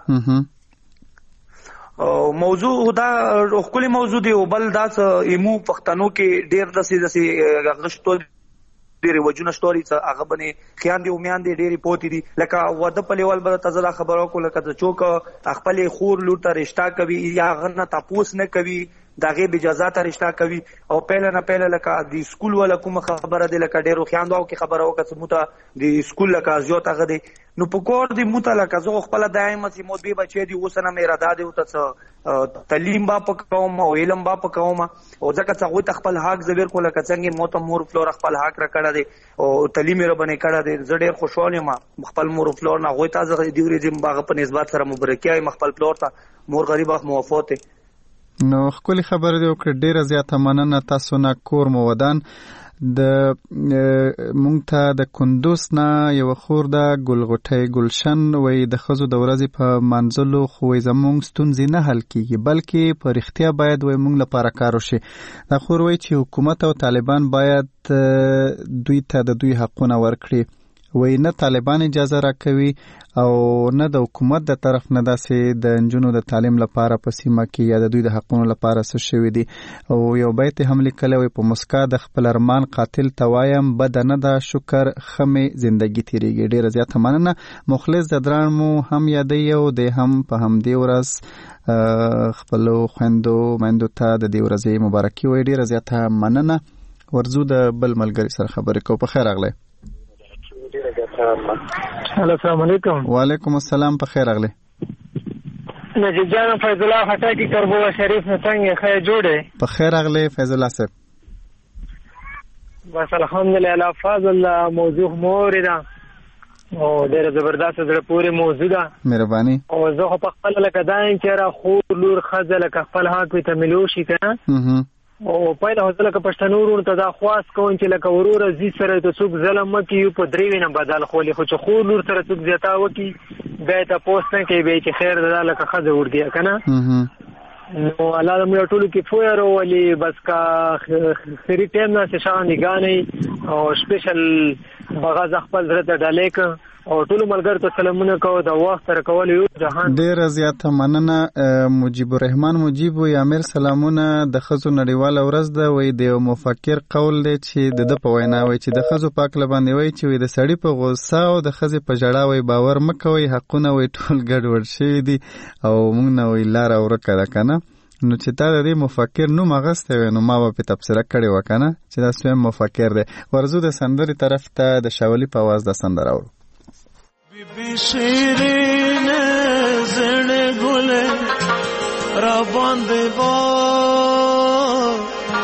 موضوع دا ښکلې موضوع دی او بل دا څه ایمو پښتنو کې ډېر داسې داسې غشتول ډېرې وجونه شتوري څه هغه باندې خویندې او میندې ډېرې پوتې دي. لکه واده په لیول به ته زه دا خبره وکړو لکه د څوک خپلې خور لور ته رشته کوي یا هغه نه تپوس نه کوي د هغې بې اجازته رشته کوي او پهله نه پهله لکه د سکول والا کومه خبره دی لکه ډېرو خویندو کې خبره وکړه چې موږ ته د سکول لکه زیات هغه دی نو په کور دی موږ ته لکه زه خپله دا یم چې مو دوی بچی دي اوس نه مې اراده دی ورته څه تعلیم به په کوم او علم به په کوم او ځکه چې هغوی ته خپل حق زه ورکړو لکه څنګه مو ته مور پلور خپل حق راکړی دی او تعلیم یې راباندې کړی دی. زه ډېر خوشحال یم خپل مور پلور نه هغوی ته زه دې ورځې هغه په نسبت سره مبارکي وایم خپل پلور ته مور غریب وخت مو وفات دی. نو ښکلې خبره دې وکړه، ډېره زیاته مننه. تاسو نه کور مو ودان د مونږ ته د کندوز نه یوه خور ده ګلغوټۍ ګلشن وایي د ښځو د ورځې په منځلو خو وایي زموږ ستونزې نه حل کېږي بلکې په رښتیا باید وایي موږ لپاره کار وشي. دا خور وایي چې حکومت او طالبان باید دوی ته د دوی حقونه ورکړي. وایي نه طالبان اجازه راکوي او نه د حکومت د طرف نه داسې د نجونو د تعلیم لپاره په سیمه کې یا د دوی د حقونو لپاره څه شوي دي. او یو بیت یې هم لیکلی وایي په مسکا د خپل ارمان قاتل ته وایم بده نه ده شکر ښه مې زندګي تېرېږي. ډېره زیاته مننه. مخلص ددران مو هم یادوي او دی هم په همدې ورځ خپلو خویندو میندو ته د دې ورځې مبارکي وایي. ډېره زیاته مننه. ورځو د بل ملګري سره خبرې کوو. په خیر راغلی. السلام علیکم. وعلیکم السلام. په خیر راغلی. نجیب جان فیض الله خټکی کربولا شریف نه څنګه خیر جوړه؟ په خیر راغلی فیض الله صاحب. بس الحمدلله فضل موضوع مورده او ډېر زبردست زړه پورې موضوع ده. مهرباني. او زه خو په خپل لکه دا یم چې را خور لور ښځه لکه خپل حق وي ته ملو شي که نه او پهله خو زه لکه پښتنو ورونو ته دا خواست کوم چې لکه وروره زی سره ته څوک ظلم مه کړي په درې نه بدل خولي خو چې خور لور سره څوک زیاته وکړي بیا یې تپوس نه کوي بیا یې چې خیر ده دا لکه ښځه ورګي که نه نو الله د موږ ټولو کې پوهه راولي. بس که خیري ټایم داسې شان نګانې او سپیشل بغازه خپل زړه ته ډالۍ که او ټولو ملګرو ته سلامونه کوو د وخت سره کول یو جهان. ډېره زیاته مننه. مجیب الرحمن مجیب وایي امیر سلامونه. د ښځو نړیواله ورځ ده وایي د یو مفکر قول دی چې د ده په وینا وایي چې د ښځو په هکله باندې وایي چې وایي د سړي په غوسه او د ښځې په ژړا وایي باور مه کوئ حقونه وایي ټول ګډوډ شوي دي او موږ نه وایي لاره ورکه ده که نه. نو چې تا د دې مفکر نوم اغستی وی نو ما به پې تبصره کړې وه که نه چې دا سویم مفکر دی. ورځو د سندرې طرف ته د شاولي په اواز دا سندره اورو. بی شیرین زړه ګل را باندې با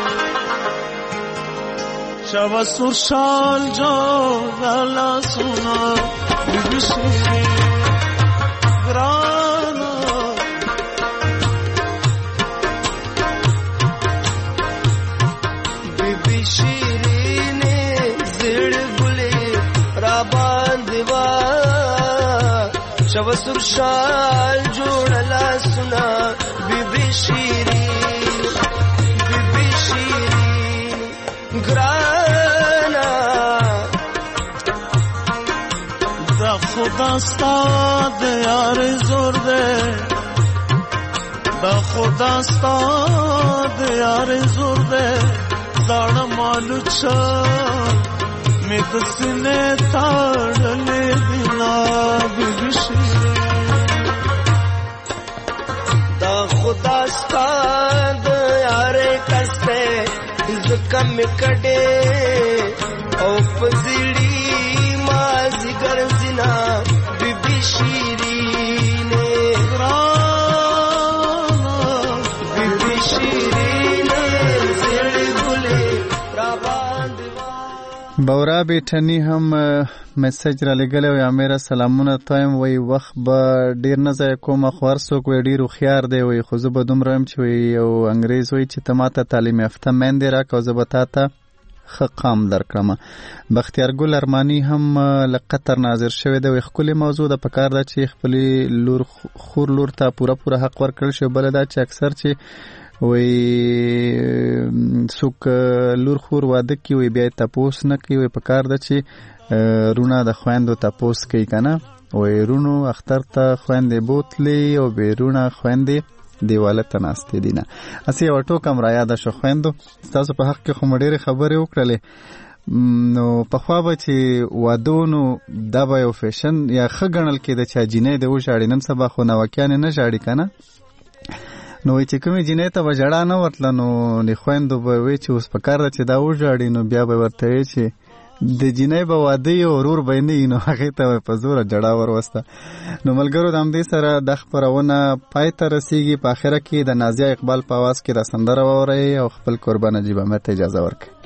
شوا سور شال جو غلا سونا بی شیرین گرانا بی شیرین زړه ګل را باندې با شوا سور شال جوړلا سنا بی بی شیرین بی بی شیرین ګرانا دا خدا ستاد یار زور دے دا خدا ستاد یار زور دے زړه مالو چا می د سینې تاړلې دینا بی بی شیرین دا خدا ستاد یار کسته زکم کډې او پزړی ما زګر زنا بی بی شیرین ګرانا بی بی شیرین زړ ګلې را باندې بورا بیٹنی هم میسج را لګلې او امیر سلامونه تایم وای وخت به ډیر نه ځای کوم خو هر څوک وی ډیر خيار دی وای خو زه به دومره هم چې یو انګريز وای چې تماته تعلیم یافته مند را کو زه به تاته خقام درکړم. بختیار ګل ارمانی هم له قطر ناظر شوی دی. خپل موضوع د پکار ده چې خپل لور خور لور ته پوره پوره حق ورکړل شي. بل دا چې اکثر چې وی څوک لور خور واده کی وی بیا تاسو نه کی وی پکار ده چې رونه د خويندو تاسو کوي کنه وی رونو اختر ته خويندې بوتلی او بیرونه خويندې دیواله تناستې دینه. اسی یو ټوکم را یاد شو خويندو تاسو په حق کې خو مډېره خبرې وکړلې نو په خوا به چې وادونو دا به یو فیشن یا ښه ګڼل کېده چې جینۍ د وژاړي نن سبا خو نوکیانې نه ژاړي کنه نو چې کومې جینۍ ته به ژړا نه ورتله نو د خویندو به وی چې اوس په کار ده چې دا وژاړي نو بیا به ورته وی چې د جینۍ به واده یې ورور به یې نه وي نو هغې ته به په زوره جړا وروسته. نو ملګرو د همدې سره دا خپرونه پای ته رسیږي. په آخره کې د نازیه اقبال په اواز کې دا سندره واورئ او خپل قربان جیب امیر ته اجازه ورکړئ.